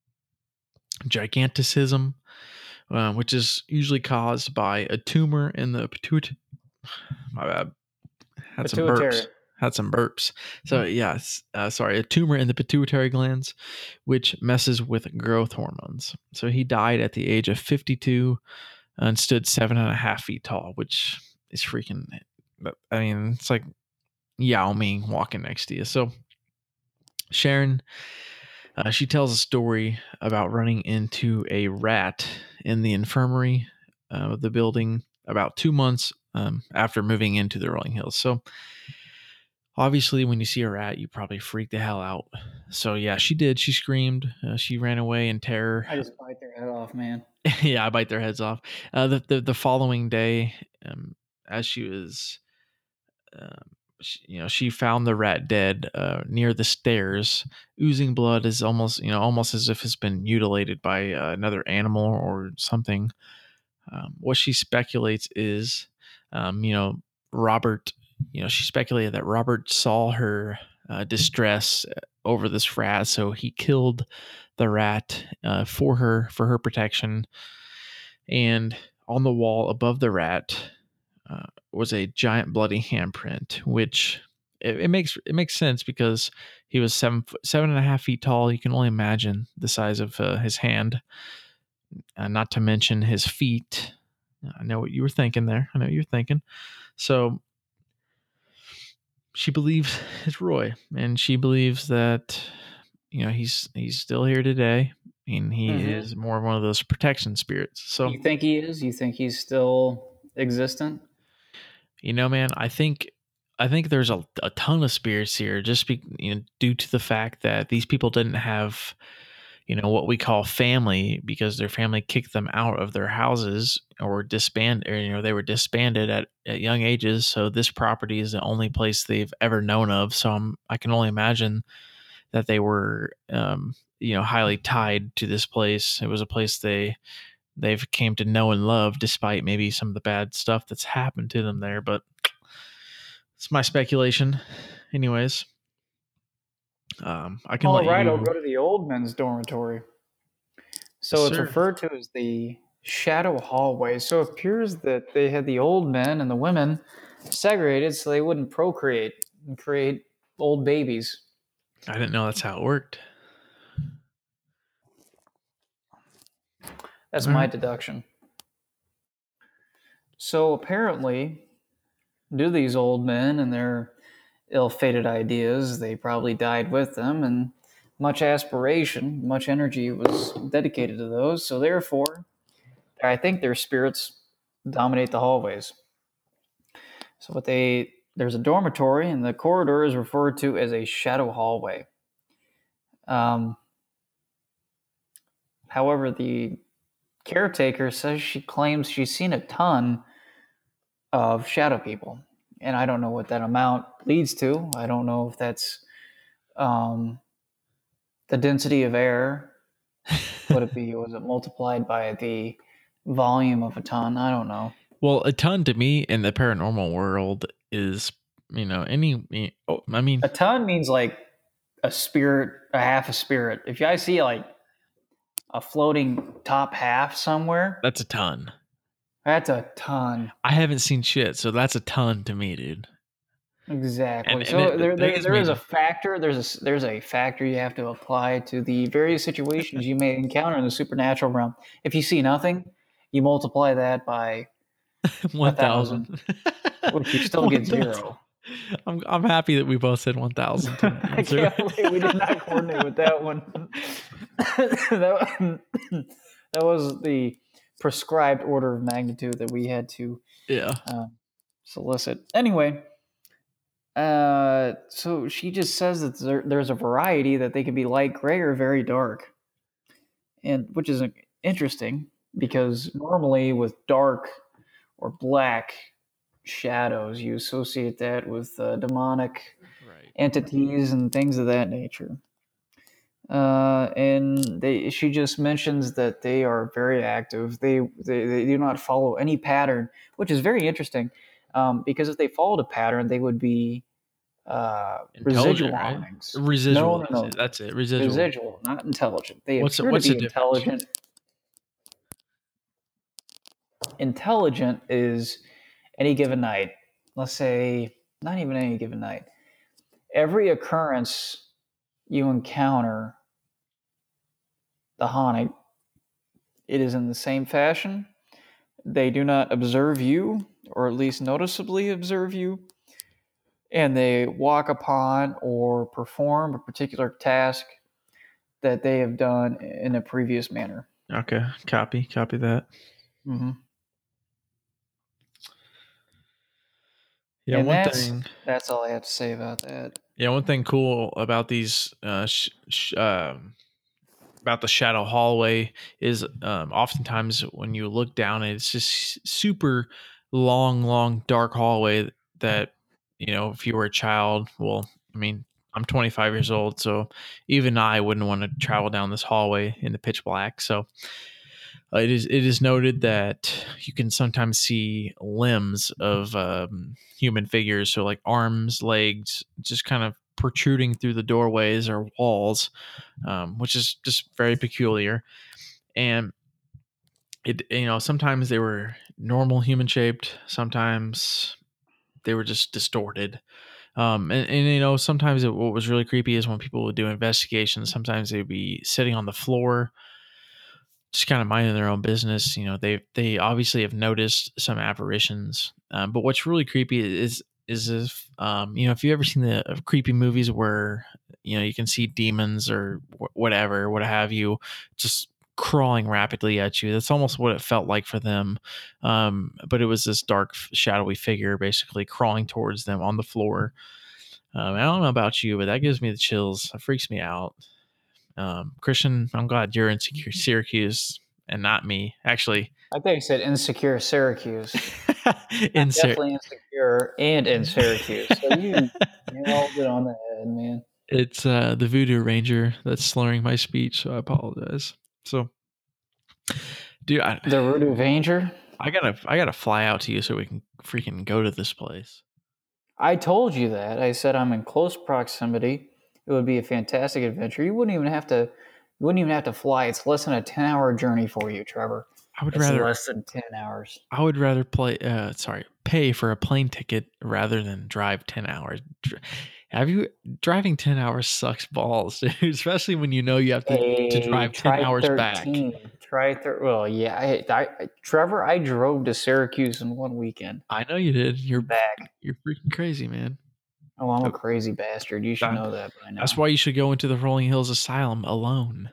Speaker 1: giganticism, uh, which is usually caused by a tumor in the pituitary. My bad. Had some burps.
Speaker 2: Pituitary.
Speaker 1: Had some burps. So yes, uh, sorry, a tumor in the pituitary glands, which messes with growth hormones. So he died at the age of fifty-two and stood seven and a half feet tall, which is freaking. I mean, it's like Yao Ming walking next to you. So Sharon, uh, she tells a story about running into a rat in the infirmary uh, of the building about two months um, after moving into the Rolling Hills. So obviously, when you see a rat, you probably freak the hell out. So yeah, she did. She screamed. Uh, she ran away in terror.
Speaker 2: I just bite their head off, man.
Speaker 1: Yeah, I bite their heads off. Uh, the, the the following day, um, as she was, um, she, you know, she found the rat dead uh, near the stairs, oozing blood, is almost, you know, almost as if it's been mutilated by uh, another animal or something. Um, what she speculates is, um, you know, Robert. You know, she speculated that Robert saw her uh, distress over this rat, so he killed the rat uh, for her for her protection. And on the wall above the rat uh, was a giant bloody handprint, which it, it makes it makes sense because he was seven foot, seven and a half feet tall. You can only imagine the size of uh, his hand, uh, not to mention his feet. I know what you were thinking there. I know what you're thinking. So she believes it's Roy, and she believes that you know he's he's still here today, and he
Speaker 2: Mm-hmm.
Speaker 1: is more one of those protection spirits. So
Speaker 2: You think he is? You think he's still existent?
Speaker 1: you know, man, I think I think there's a, a ton of spirits here, just be, you know, due to the fact that these people didn't have, you know, what we call family because their family kicked them out of their houses or disbanded, or, you know, they were disbanded at, at young ages. So this property is the only place they've ever known of. So I'm, I can only imagine that they were, um, you know, highly tied to this place. It was a place they they've came to know and love, despite maybe some of the bad stuff that's happened to them there. But it's my speculation. Anyways, um, I can
Speaker 2: All
Speaker 1: let
Speaker 2: right, I'll
Speaker 1: you.
Speaker 2: go to the old men's dormitory.
Speaker 1: Yes,
Speaker 2: So it's
Speaker 1: sir.
Speaker 2: referred to as the shadow hallway. So it appears that they had the old men and the women segregated so they wouldn't procreate and create old babies.
Speaker 1: I didn't know that's how it worked.
Speaker 2: That's
Speaker 1: All
Speaker 2: my
Speaker 1: right.
Speaker 2: deduction. So apparently, do these old men and their ill-fated ideas, they probably died with them, and much aspiration, much energy was dedicated to those. So therefore, I think their spirits dominate the hallways. So what they there's a dormitory, and the corridor is referred to as a shadow hallway. Um, however, the caretaker says she claims she's seen a ton of shadow people, and I don't know what that amount leads to. I don't know if that's um, the density of air. Would it be? Was it multiplied by the volume of a ton? I don't know.
Speaker 1: Well, a ton to me in the paranormal world is, you know, any. Oh, I mean,
Speaker 2: A ton means like a spirit, a half a spirit. If I see like a floating top half somewhere,
Speaker 1: that's a ton.
Speaker 2: That's a ton.
Speaker 1: I haven't seen shit, so that's a ton to me, dude. And
Speaker 2: Exactly.
Speaker 1: and
Speaker 2: So
Speaker 1: it
Speaker 2: there, there,
Speaker 1: begs
Speaker 2: there
Speaker 1: me
Speaker 2: is a
Speaker 1: to
Speaker 2: factor. There's a s- there's a factor you have to apply to the various situations you may encounter in the supernatural realm. If you see nothing, you multiply that by a
Speaker 1: one thousand.
Speaker 2: thousand, which you still get
Speaker 1: one thousand.
Speaker 2: zero.
Speaker 1: I'm I'm happy that we both said one thousand to the
Speaker 2: I
Speaker 1: answer.
Speaker 2: can't believe we did not coordinate with that one. that, that was the prescribed order of magnitude that we had to
Speaker 1: Yeah.
Speaker 2: uh, solicit. Anyway, uh, so she just says that there, there's a variety that they can be light gray or very dark, and which is uh, interesting because normally with dark or black shadows, you associate that with uh, demonic
Speaker 1: Right.
Speaker 2: entities and things of that nature. Uh, and they, she just mentions that they are very active. They, they, they do not follow any pattern, which is very interesting, um, because if they followed a pattern, they would be uh,
Speaker 1: Intelligent,
Speaker 2: residual
Speaker 1: right?
Speaker 2: hauntings. No,
Speaker 1: Residual.
Speaker 2: no,
Speaker 1: That's
Speaker 2: no,
Speaker 1: it. That's it. Residual.
Speaker 2: residual, not intelligent. They
Speaker 1: What's the,
Speaker 2: appear to
Speaker 1: what's the
Speaker 2: be
Speaker 1: difference?
Speaker 2: intelligent. Intelligent is any given night. Let's say not even any given night. Every occurrence you encounter the haunting, it is in the same fashion. They do not observe you, or at least noticeably observe you, and they walk upon or perform a particular task that they have done in a previous manner.
Speaker 1: Okay. Copy. Copy that.
Speaker 2: Mm-hmm.
Speaker 1: Yeah.
Speaker 2: And
Speaker 1: One
Speaker 2: that's
Speaker 1: thing.
Speaker 2: that's all I have to say about that.
Speaker 1: Yeah. One thing cool about these uh, sh- sh- um, about the shadow hallway is um, oftentimes when you look down it's just super long long dark hallway that you know if you were a child, well, I mean, I'm twenty-five years old, so even I wouldn't want to travel down this hallway in the pitch black. So uh, it is it is noted that you can sometimes see limbs of um, human figures, so like arms, legs, just kind of protruding through the doorways or walls, um, which is just very peculiar. And it, you know, sometimes they were normal human shaped, sometimes they were just distorted. Um, and, and you know, sometimes it, what was really creepy is when people would do investigations. Sometimes they'd be sitting on the floor, just kind of minding their own business. You know, they they obviously have noticed some apparitions. Um, but what's really creepy is is if um, you know, if you ever seen the uh, creepy movies where you know you can see demons or wh- whatever, what have you, just crawling rapidly at you. That's almost what it felt like for them. Um, but it was this dark, shadowy figure basically crawling towards them on the floor. Um, I don't know about you, but that gives me the chills. It freaks me out. Um, Christian, I'm glad you're in Syrac- Syracuse and not me. Actually,
Speaker 2: I think I said insecure Syracuse. I'm
Speaker 1: in Syr-
Speaker 2: definitely insecure and in Syracuse. So you nailed it on the head, man.
Speaker 1: it's uh, the Voodoo Ranger that's slurring my speech, so I apologize. So, dude, I,
Speaker 2: The Root of Anger.
Speaker 1: I gotta, I gotta fly out to you so we can freaking go to this place.
Speaker 2: I told you that. I said I'm in close proximity. It would be a fantastic adventure. You wouldn't even have to. You wouldn't even have to fly. It's less than a ten-hour journey for you, Trevor.
Speaker 1: I would
Speaker 2: It's
Speaker 1: rather,
Speaker 2: less than ten hours.
Speaker 1: I would rather play, uh, sorry, pay for a plane ticket rather than drive ten hours. Dr- Have you driving ten hours sucks balls, dude, especially when you know you have to to
Speaker 2: Hey,
Speaker 1: drive ten
Speaker 2: try
Speaker 1: hours back.
Speaker 2: thirteen. Try thir. Well, yeah. I, I, Trevor, I drove to Syracuse in one weekend
Speaker 1: I know you did. You're
Speaker 2: and back.
Speaker 1: you're freaking crazy, man.
Speaker 2: Oh, I'm a
Speaker 1: Oh,
Speaker 2: crazy bastard. You should
Speaker 1: that-
Speaker 2: know that by
Speaker 1: that's
Speaker 2: now.
Speaker 1: why you should go into the Rolling Hills Asylum alone.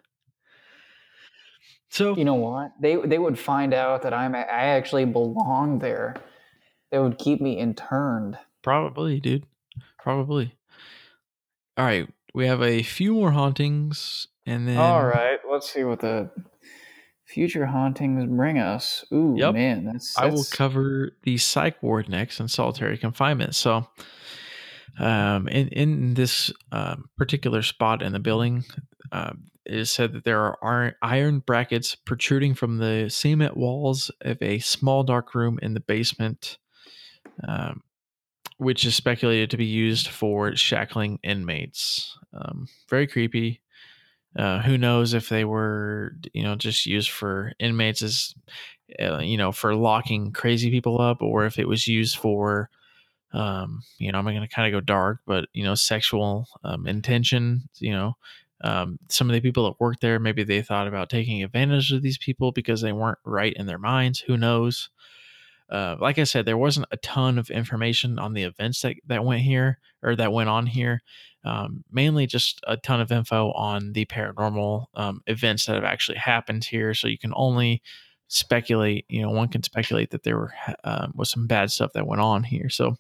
Speaker 1: So
Speaker 2: You know what? They they would find out that I'm I actually belong there. They would keep me interned.
Speaker 1: probably, dude. Probably. All right. We have a few more hauntings, and
Speaker 2: All
Speaker 1: then
Speaker 2: right, let's see what the future hauntings bring us. Ooh,
Speaker 1: yep,
Speaker 2: man, that's
Speaker 1: I will
Speaker 2: that's
Speaker 1: cover the psych ward next and solitary confinement. So, um, in in this um, particular spot in the building, um, it is said that there are iron, iron brackets protruding from the cement walls of a small dark room in the basement, um, which is speculated to be used for shackling inmates. Um, very creepy. Uh, who knows if they were, you know, just used for inmates as uh, you know, for locking crazy people up, or if it was used for, um, you know, I'm going to kind of go dark, but, you know, sexual um, intention, you know, um, some of the people that worked there, maybe they thought about taking advantage of these people because they weren't right in their minds. Who knows? Uh, like I said, there wasn't a ton of information on the events that, that went here or that went on here. Um, mainly just a ton of info on the paranormal um, events that have actually happened here. So you can only speculate. You know, one can speculate that there were um, was some bad stuff that went on here. So,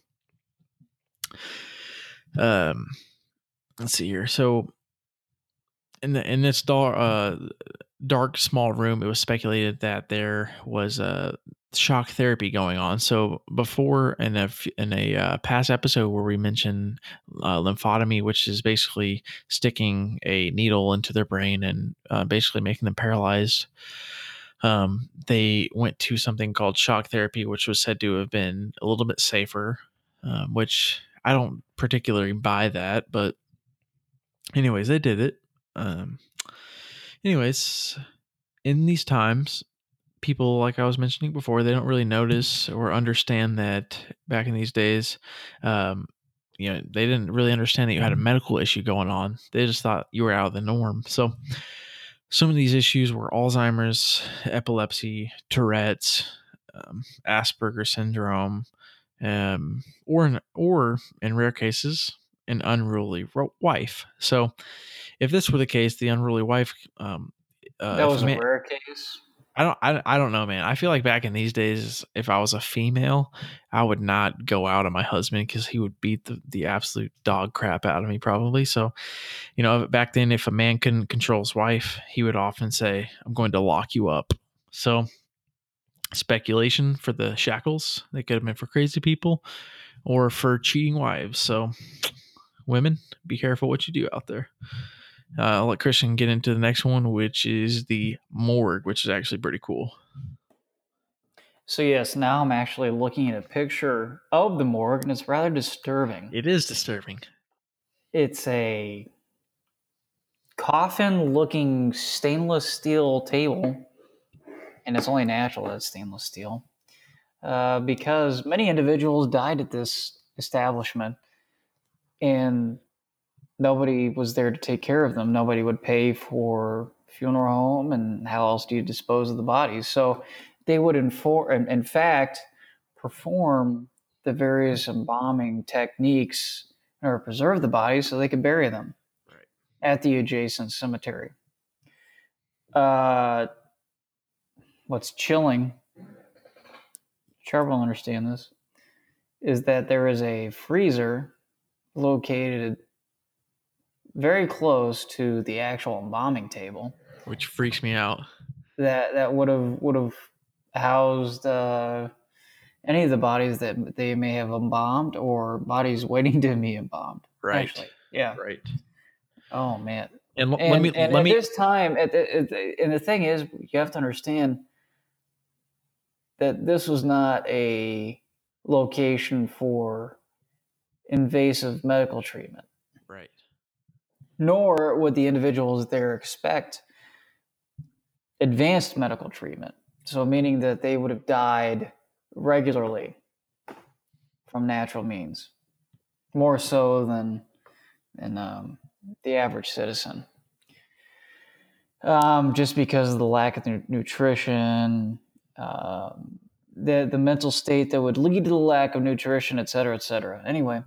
Speaker 1: um, let's see here. So in the in this dark, uh, dark small room, it was speculated that there was a shock therapy going on. So before in a f- in a uh, past episode where we mentioned uh, lymphotomy, which is basically sticking a needle into their brain and uh, basically making them paralyzed. Um, they went to something called shock therapy, which was said to have been a little bit safer, um, which I don't particularly buy that, but anyways, they did it. Um, anyways, in these times, people, like I was mentioning before, they don't really notice or understand that back in these days, um, you know, they didn't really understand that you had a medical issue going on. They just thought you were out of the norm. So some of these issues were Alzheimer's, epilepsy, Tourette's, um, Asperger syndrome, um, or in, or in rare cases, an unruly ro- wife. So if this were the case, the unruly wife, um, uh,
Speaker 2: That
Speaker 1: if a
Speaker 2: was a
Speaker 1: man,
Speaker 2: rare case.
Speaker 1: I don't, I, I don't know, man. I feel like back in these days, if I was a female, I would not go out on my husband because he would beat the, the absolute dog crap out of me, probably. So, you know, back then, if a man couldn't control his wife, he would often say, "I'm going to lock you up." So, speculation for the shackles. They could have been for crazy people or for cheating wives. So, women, be careful what you do out there. Uh, I'll let Christian get into the next one, which is the morgue, which is actually pretty cool.
Speaker 2: So yes, now I'm actually looking at a picture of the morgue, and it's rather disturbing.
Speaker 1: It is disturbing.
Speaker 2: It's a coffin-looking stainless steel table, and it's only natural that it's stainless steel, uh, because many individuals died at this establishment, and nobody was there to take care of them. Nobody would pay for funeral home, and how else do you dispose of the bodies? So they would inform, in fact, perform the various embalming techniques in order to preserve the bodies so they could bury them
Speaker 1: Right.
Speaker 2: at the adjacent cemetery. Uh, what's chilling, Trevor will understand this, is that there is a freezer located very close to the actual embalming table
Speaker 1: Which freaks me out.
Speaker 2: that that would have would have housed uh, any of the bodies that they may have embalmed or bodies waiting to be embalmed.
Speaker 1: Right.
Speaker 2: Actually, yeah.
Speaker 1: Right.
Speaker 2: Oh man.
Speaker 1: And l- let me
Speaker 2: And and
Speaker 1: let
Speaker 2: at
Speaker 1: me
Speaker 2: this time, at the, at the, and the thing is, you have to understand that this was not a location for invasive medical treatment,
Speaker 1: right.
Speaker 2: nor would the individuals there expect advanced medical treatment. So, meaning that they would have died regularly from natural means, more so than than um, the average citizen. Um, just because of the lack of nu- nutrition, um, the the mental state that would lead to the lack of nutrition, et cetera, et cetera. Anyway,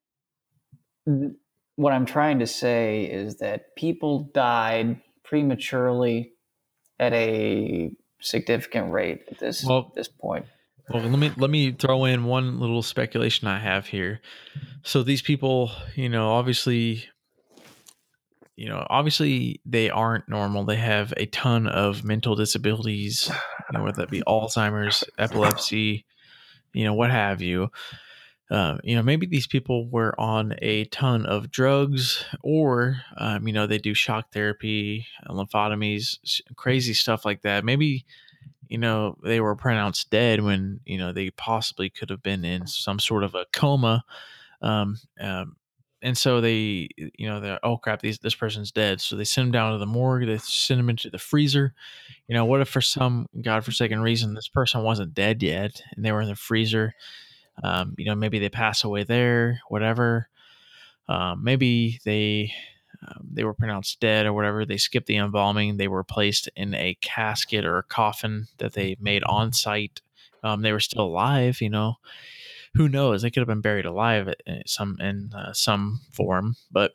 Speaker 2: what I'm trying to say is that people died prematurely at a significant rate at this
Speaker 1: well
Speaker 2: this point.
Speaker 1: well let me let me throw in one little speculation I have here. So these people, you know, obviously, you know, obviously they aren't normal. They have a ton of mental disabilities, you know, whether that be Alzheimer's, epilepsy, you know, what have you. Um, you know, maybe these people were on a ton of drugs, or um, you know, they do shock therapy, lymphotomies, s- crazy stuff like that. Maybe, you know, they were pronounced dead when, you know, they possibly could have been in some sort of a coma. Um, um, and so they, you know, they're, oh crap, these, this person's dead. So they send him down to the morgue. They send him into the freezer. You know, what if for some godforsaken reason this person wasn't dead yet and they were in the freezer? Um, you know, maybe they pass away there, whatever. Um, maybe they um, they were pronounced dead or whatever. They skipped the embalming. They were placed in a casket or a coffin that they made on site. Um, they were still alive, you know. Who knows? They could have been buried alive in some in uh, some form, but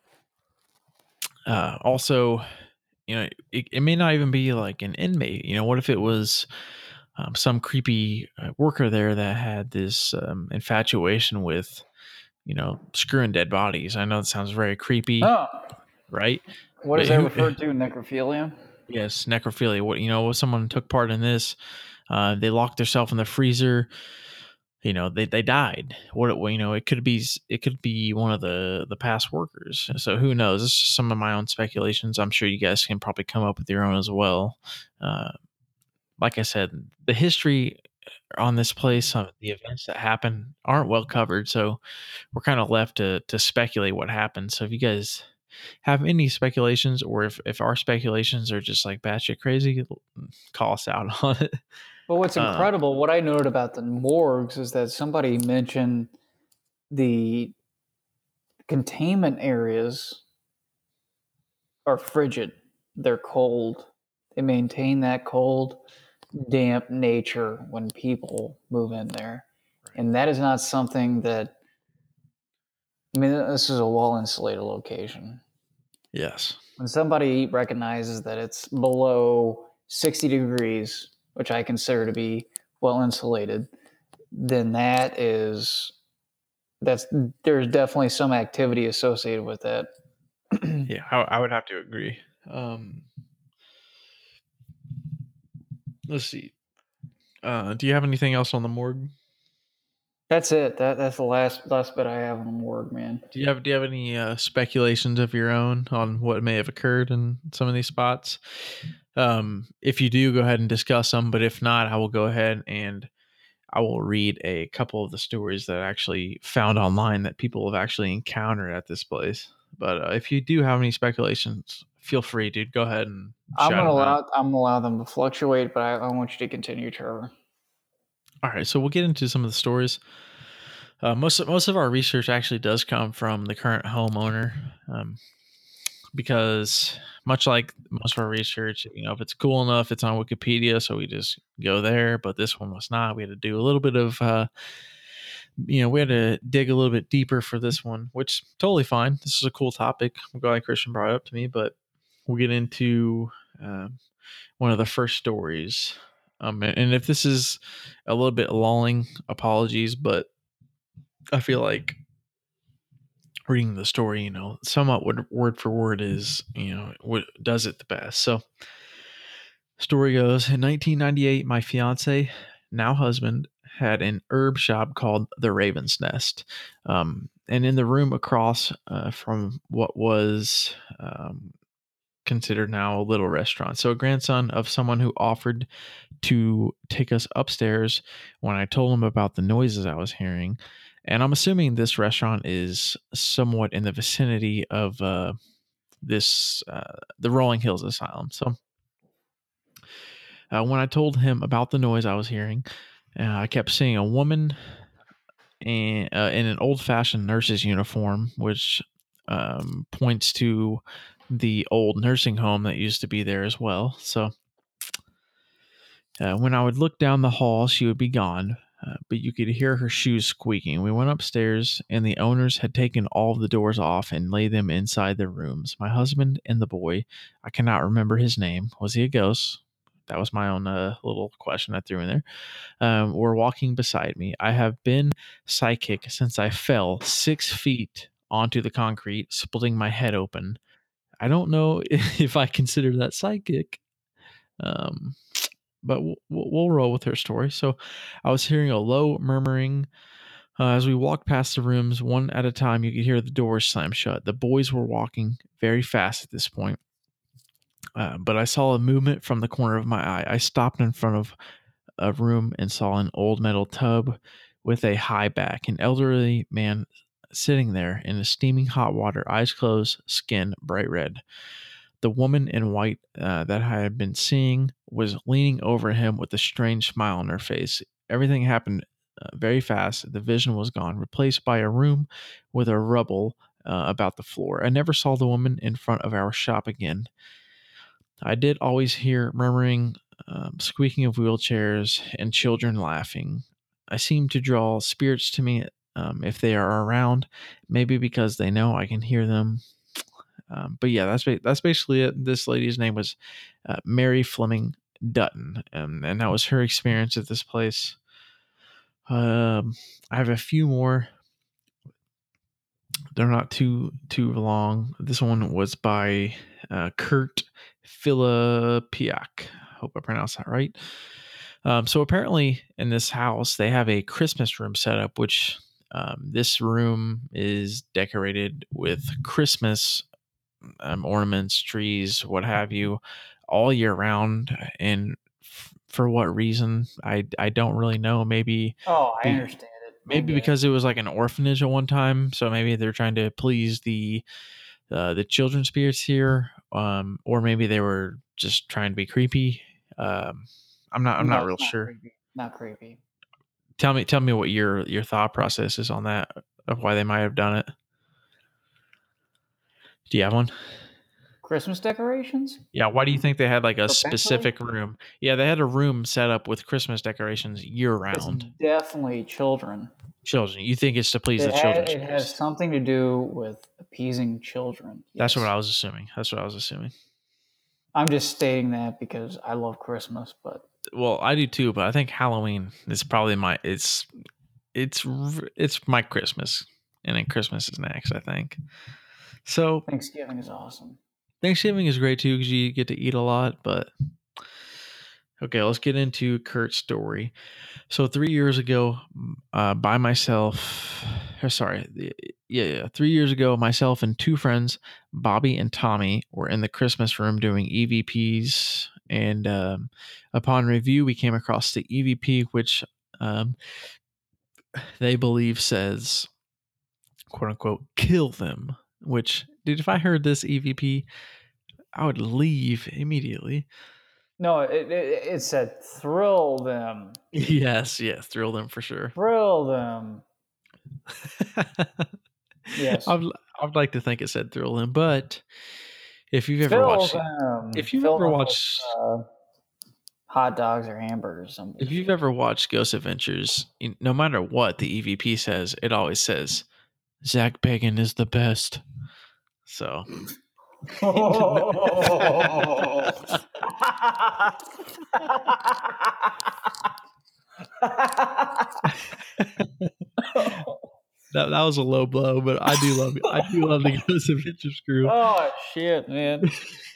Speaker 1: uh, also, you know, it, it may not even be like an inmate. You know, what if it was um, some creepy uh, worker there that had this um, infatuation with, you know, screwing dead bodies? I know it sounds very creepy,
Speaker 2: Oh,
Speaker 1: right?
Speaker 2: what is
Speaker 1: But
Speaker 2: that
Speaker 1: who?
Speaker 2: referred to? Necrophilia?
Speaker 1: Yes, necrophilia. What, you know? What, someone took part in this. Uh, they locked themselves in the freezer. You know, they, they died. What it- you know, it could be it could be one of the the past workers. So who knows? This is some of my own speculations. I'm sure you guys can probably come up with your own as well. Uh, like I said, the history on this place, uh, the events that happen aren't well covered. So we're kind of left to to speculate what happened. So if you guys have any speculations, or if if our speculations are just like batshit crazy, call us out on it.
Speaker 2: But what's
Speaker 1: Um,
Speaker 2: incredible, what I noted about the morgues is that somebody mentioned the containment areas are frigid. They're cold. They maintain that cold, damp nature when people move in there. And that is not something that, I mean, this is a wall insulated location.
Speaker 1: yes.
Speaker 2: When somebody recognizes that it's below sixty degrees, which I consider to be well insulated, then that is that's there's definitely some activity associated with that.
Speaker 1: Yeah, I, I would have to agree. Um, let's see. Uh, do you have anything else on the morgue?
Speaker 2: That's it. That that's the last last bit I have on the morgue, man.
Speaker 1: Do you have do you have any uh, speculations of your own on what may have occurred in some of these spots? Um, if you do, go ahead and discuss them. But if not, I will go ahead and I will read a couple of the stories that I actually found online that people have actually encountered at this place. But uh, if you do have any speculations, feel free, dude. Go ahead and
Speaker 2: I'm
Speaker 1: shout
Speaker 2: gonna
Speaker 1: them out.
Speaker 2: allow I'm gonna allow them to fluctuate, but I, I want you to continue, Trevor.
Speaker 1: All right, so we'll get into some of the stories. Uh, most of, most of our research actually does come from the current homeowner, um, because much like most of our research, you know, if it's cool enough, it's on Wikipedia, so we just go there. But this one was not. We had to do a little bit of, uh, you know, we had to dig a little bit deeper for this one, which totally fine. This is a cool topic. I'm glad Christian brought it up to me, but we'll get into uh, one of the first stories. Um, and and if this is a little bit lulling, apologies, but I feel like reading the story, you know, somewhat word, word for word is, you know, what does it the best. So, story goes, in nineteen ninety-eight, my fiance, now husband, had an herb shop called the Raven's Nest. Um, and in the room across uh, from what was um, considered now a little restaurant. So, a grandson of someone who offered to take us upstairs when I told him about the noises I was hearing. And I'm assuming this restaurant is somewhat in the vicinity of uh, this, uh, the Rolling Hills Asylum. So uh, when I told him about the noise I was hearing, uh, I kept seeing a woman in, uh, in an old fashioned nurse's uniform, which um, points to the old nursing home that used to be there as well. So Uh, when I would look down the hall, she would be gone, uh, but you could hear her shoes squeaking. We went upstairs, and the owners had taken all of the doors off and laid them inside their rooms. My husband and the boy, I cannot remember his name. Was he a ghost? That was my own uh, little question I threw in there. Um, were walking beside me. I have been psychic since I fell six feet onto the concrete, splitting my head open. I don't know if I consider that psychic. Um, but we'll, we'll roll with her story. So I was hearing a low murmuring uh, as we walked past the rooms one at a time. You could hear the doors slam shut. The boys were walking very fast at this point, uh, but I saw a movement from the corner of my eye. I stopped in front of a room and saw an old metal tub with a high back. An elderly man sitting there in the steaming hot water, eyes closed, skin bright red. The woman in white uh, that I had been seeing was leaning over him with a strange smile on her face. Everything happened uh, very fast. The vision was gone, replaced by a room with a rubble uh, about the floor. I never saw the woman in front of our shop again. I did always hear murmuring, um, squeaking of wheelchairs, and children laughing. I seem to draw spirits to me um, if they are around, maybe because they know I can hear them. Um, but yeah, that's ba- that's basically it. This lady's name was uh, Mary Fleming Dutton, um, and that was her experience at this place. Um, I have a few more. They're not too too long. This one was by uh, Kurt Filipiak. Hope I pronounced that right. Um, so apparently, in this house, they have a Christmas room set up, which um, this room is decorated with Christmas um, ornaments, trees, what have you, all year round. And f- for what reason, I I don't really know. Maybe
Speaker 2: Oh, I
Speaker 1: be,
Speaker 2: understand it. I
Speaker 1: maybe
Speaker 2: get it.
Speaker 1: because it was like an orphanage at one time, so maybe they're trying to please the uh, the children's spirits here, um, or maybe they were just trying to be creepy. Um, I'm not I'm
Speaker 2: No,
Speaker 1: not
Speaker 2: it's
Speaker 1: real
Speaker 2: not
Speaker 1: sure.
Speaker 2: creepy. Not creepy.
Speaker 1: Tell me tell me what your your thought process is on that of why they might have done it. Do you have one?
Speaker 2: Christmas decorations?
Speaker 1: Yeah, why do you think they had like a
Speaker 2: Perpetually?
Speaker 1: specific room? Yeah, they had a room set up with Christmas decorations year
Speaker 2: It's
Speaker 1: round.
Speaker 2: definitely children.
Speaker 1: Children, you think it's to please
Speaker 2: It
Speaker 1: the
Speaker 2: had
Speaker 1: children's
Speaker 2: it has
Speaker 1: spirits?
Speaker 2: something to do with appeasing children.
Speaker 1: That's what
Speaker 2: Yes.
Speaker 1: I was assuming. That's what I was assuming.
Speaker 2: I'm just stating that because I love Christmas, but
Speaker 1: Well, I do too, but I think Halloween is probably my it's it's r- it's my Christmas, and then Christmas is next. I think so.
Speaker 2: Thanksgiving is awesome.
Speaker 1: Thanksgiving is great too because you get to eat a lot. But okay, let's get into Kurt's story. So three years ago, uh, by myself, or sorry, the- yeah, yeah, three years ago, myself and two friends, Bobby and Tommy, were in the Christmas room doing E V Ps. And um, upon review, we came across the E V P, which um, they believe says, quote unquote, kill them. Which, dude, if I heard this E V P, I would leave immediately.
Speaker 2: No, it, it, it said thrill them.
Speaker 1: Yes, yes, thrill them for sure.
Speaker 2: Thrill them.
Speaker 1: I
Speaker 2: Yes.
Speaker 1: would, I would like to think it said thrill them, but if you've ever
Speaker 2: Fill
Speaker 1: watched,
Speaker 2: them.
Speaker 1: if you've
Speaker 2: Fill
Speaker 1: ever
Speaker 2: them with
Speaker 1: watched,
Speaker 2: uh, hot dogs or hamburgers, some
Speaker 1: if you've
Speaker 2: bullshit.
Speaker 1: ever watched Ghost Adventures, you- no matter what the E V P says, it always says Zach Bagan is the best. So, that that was a low blow, but I do love I do love the Ghost Adventures crew.
Speaker 2: Oh shit, man.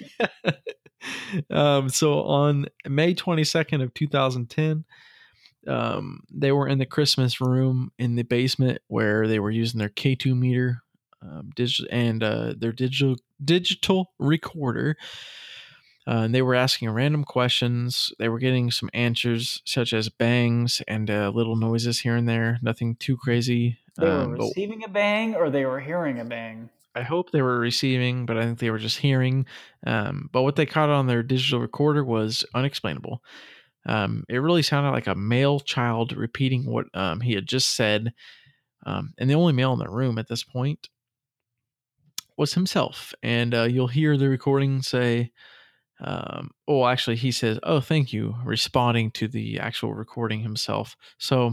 Speaker 1: um, so on May twenty-second of two thousand ten, um, they were in the Christmas room in the basement where they were using their K two meter, um, digital and uh, their digital digital recorder. Uh, and they were asking random questions. They were getting some answers, such as bangs and uh, little noises here and there. Nothing too crazy.
Speaker 2: They were
Speaker 1: Um, but
Speaker 2: receiving a bang or they were hearing a bang.
Speaker 1: I hope they were receiving, but I think they were just hearing. Um, but what they caught on their digital recorder was unexplainable. Um, it really sounded like a male child repeating what um, he had just said. Um, and the only male in the room at this point was himself. And uh, you'll hear the recording say, um, oh, actually, he says, oh, thank you, responding to the actual recording himself. So,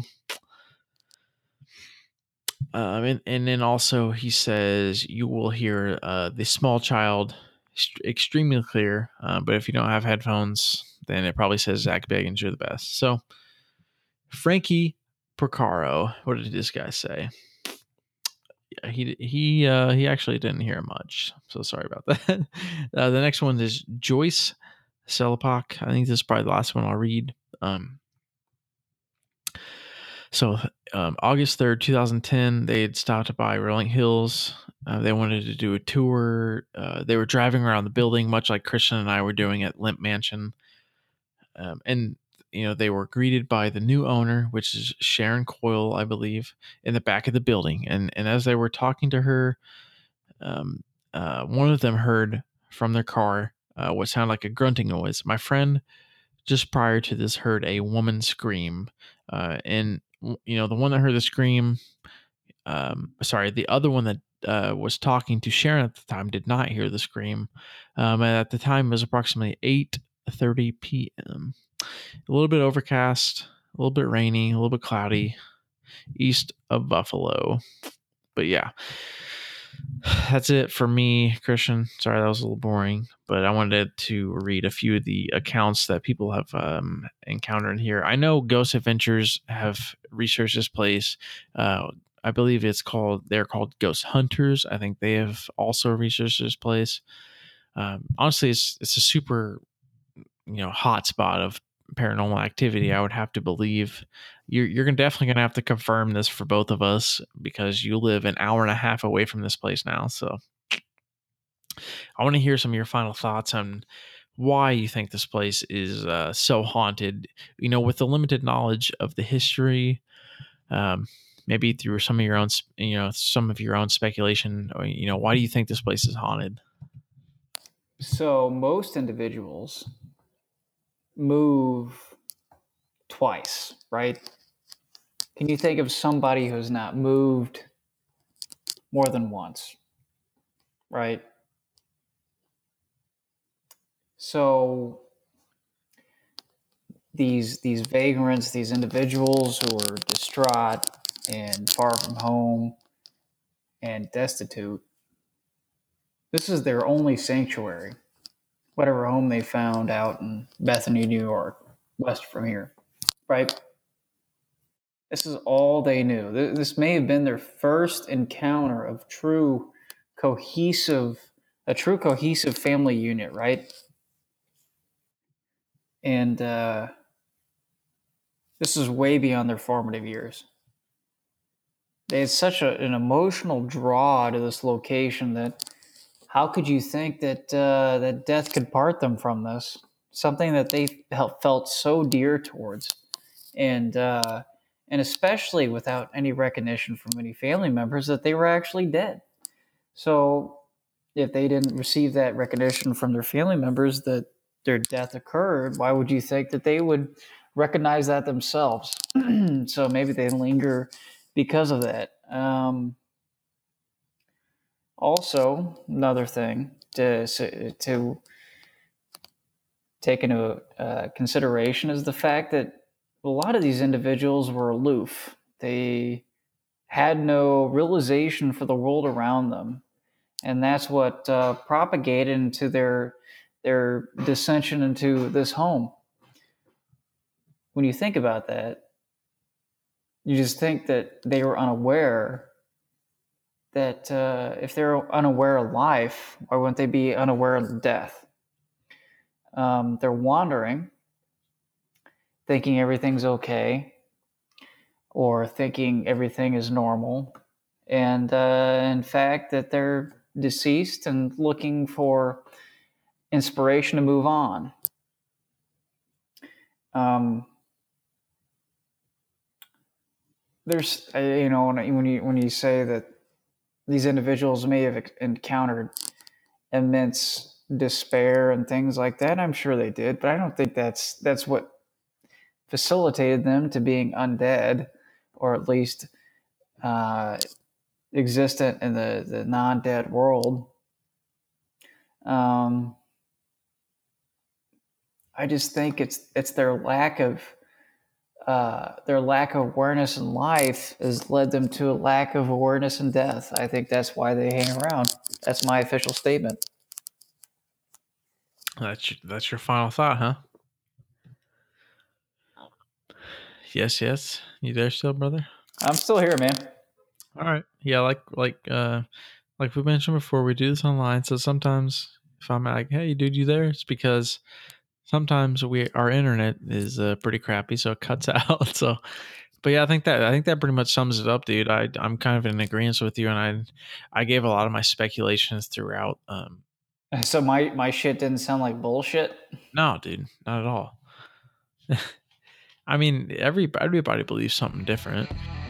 Speaker 1: um, and, and then also he says, you will hear uh, the small child ext- extremely clear. Uh, but if you don't have headphones, then it probably says Zach Bagans, you're the best. So, Frankie Porcaro, what did this guy say? Yeah, he he uh, he actually didn't hear much. So sorry about that. Uh, the next one is Joyce Selapak. I think this is probably the last one I'll read. Um, so um, August third, twenty ten, they had stopped by Rolling Hills. Uh, they wanted to do a tour. Uh, they were driving around the building, much like Christian and I were doing at Limp Mansion. Um, and you know, they were greeted by the new owner, which is Sharon Coyle, I believe, in the back of the building. And and as they were talking to her, um, uh, one of them heard from their car uh, what sounded like a grunting noise. My friend, just prior to this, heard a woman scream, uh, and w- you know, the one that heard the scream, um, sorry, the other one that uh, was talking to Sharon at the time did not hear the scream. Um, and at the time, it was approximately eight thirty p m. A little bit overcast, a little bit rainy, a little bit cloudy, east of Buffalo. But yeah, that's it for me, Christian. Sorry, that was a little boring, but I wanted to read a few of the accounts that people have um, encountered here. I know Ghost Adventures have researched this place. Uh, I believe it's called, they're called Ghost Hunters. I think they have also researched this place. Um, honestly, it's it's a super, you know, hotspot of paranormal activity. I would have to believe you're you're gonna definitely gonna have to confirm this for both of us because you live an hour and a half away from this place now. So I want to hear some of your final thoughts on why you think this place is uh, so haunted. You know, with the limited knowledge of the history, um, maybe through some of your own, sp- you know, some of your own speculation. Or, you know, why do you think this place is haunted?
Speaker 2: So most individuals move twice, right? Can you think of somebody who's not moved more than once, right? So these these vagrants, these individuals who are distraught and far from home and destitute, this is their only sanctuary, whatever home they found out in Bethany, New York, west from here, right? This is all they knew. This may have been their first encounter of true cohesive, a true cohesive family unit, right? And uh, this is way beyond their formative years. They had such a, an emotional draw to this location that how could you think that uh, that death could part them from this? Something that they felt, felt so dear towards, and uh, and especially without any recognition from any family members that they were actually dead. So if they didn't receive that recognition from their family members that their death occurred, why would you think that they would recognize that themselves? So maybe they linger because of that. Um, also, another thing to to take into uh, consideration is the fact that a lot of these individuals were aloof. They had no realization for the world around them, and that's what uh, propagated into their their dissension into this home. When you think about that, you just think that they were unaware that uh, if they're unaware of life, why wouldn't they be unaware of death? Um, they're wandering, thinking everything's okay, or thinking everything is normal, and uh, in fact that they're deceased and looking for inspiration to move on. Um, there's, uh, you know, when you when you say that these individuals may have encountered immense despair and things like that, I'm sure they did, but I don't think that's that's what facilitated them to being undead, or at least uh, existent in the, the non-dead world. Um, I just think it's it's their lack of uh, their lack of awareness in life has led them to a lack of awareness in death. I think that's why they hang around. That's my official statement.
Speaker 1: That's your, that's your final thought, huh? Yes, yes. You there still, brother?
Speaker 2: I'm still here, man.
Speaker 1: All right. Yeah, like like uh like we mentioned before, we do this online. So sometimes if I'm like, "Hey, dude, you there?" It's because sometimes we our internet is uh, pretty crappy, so it cuts out. So, but yeah, I think that I think that pretty much sums it up, dude. I I'm kind of in agreement with you, and I I gave a lot of my speculations throughout. Um,
Speaker 2: So my my shit didn't sound like bullshit.
Speaker 1: no, dude, not at all. I mean, every everybody believes something different.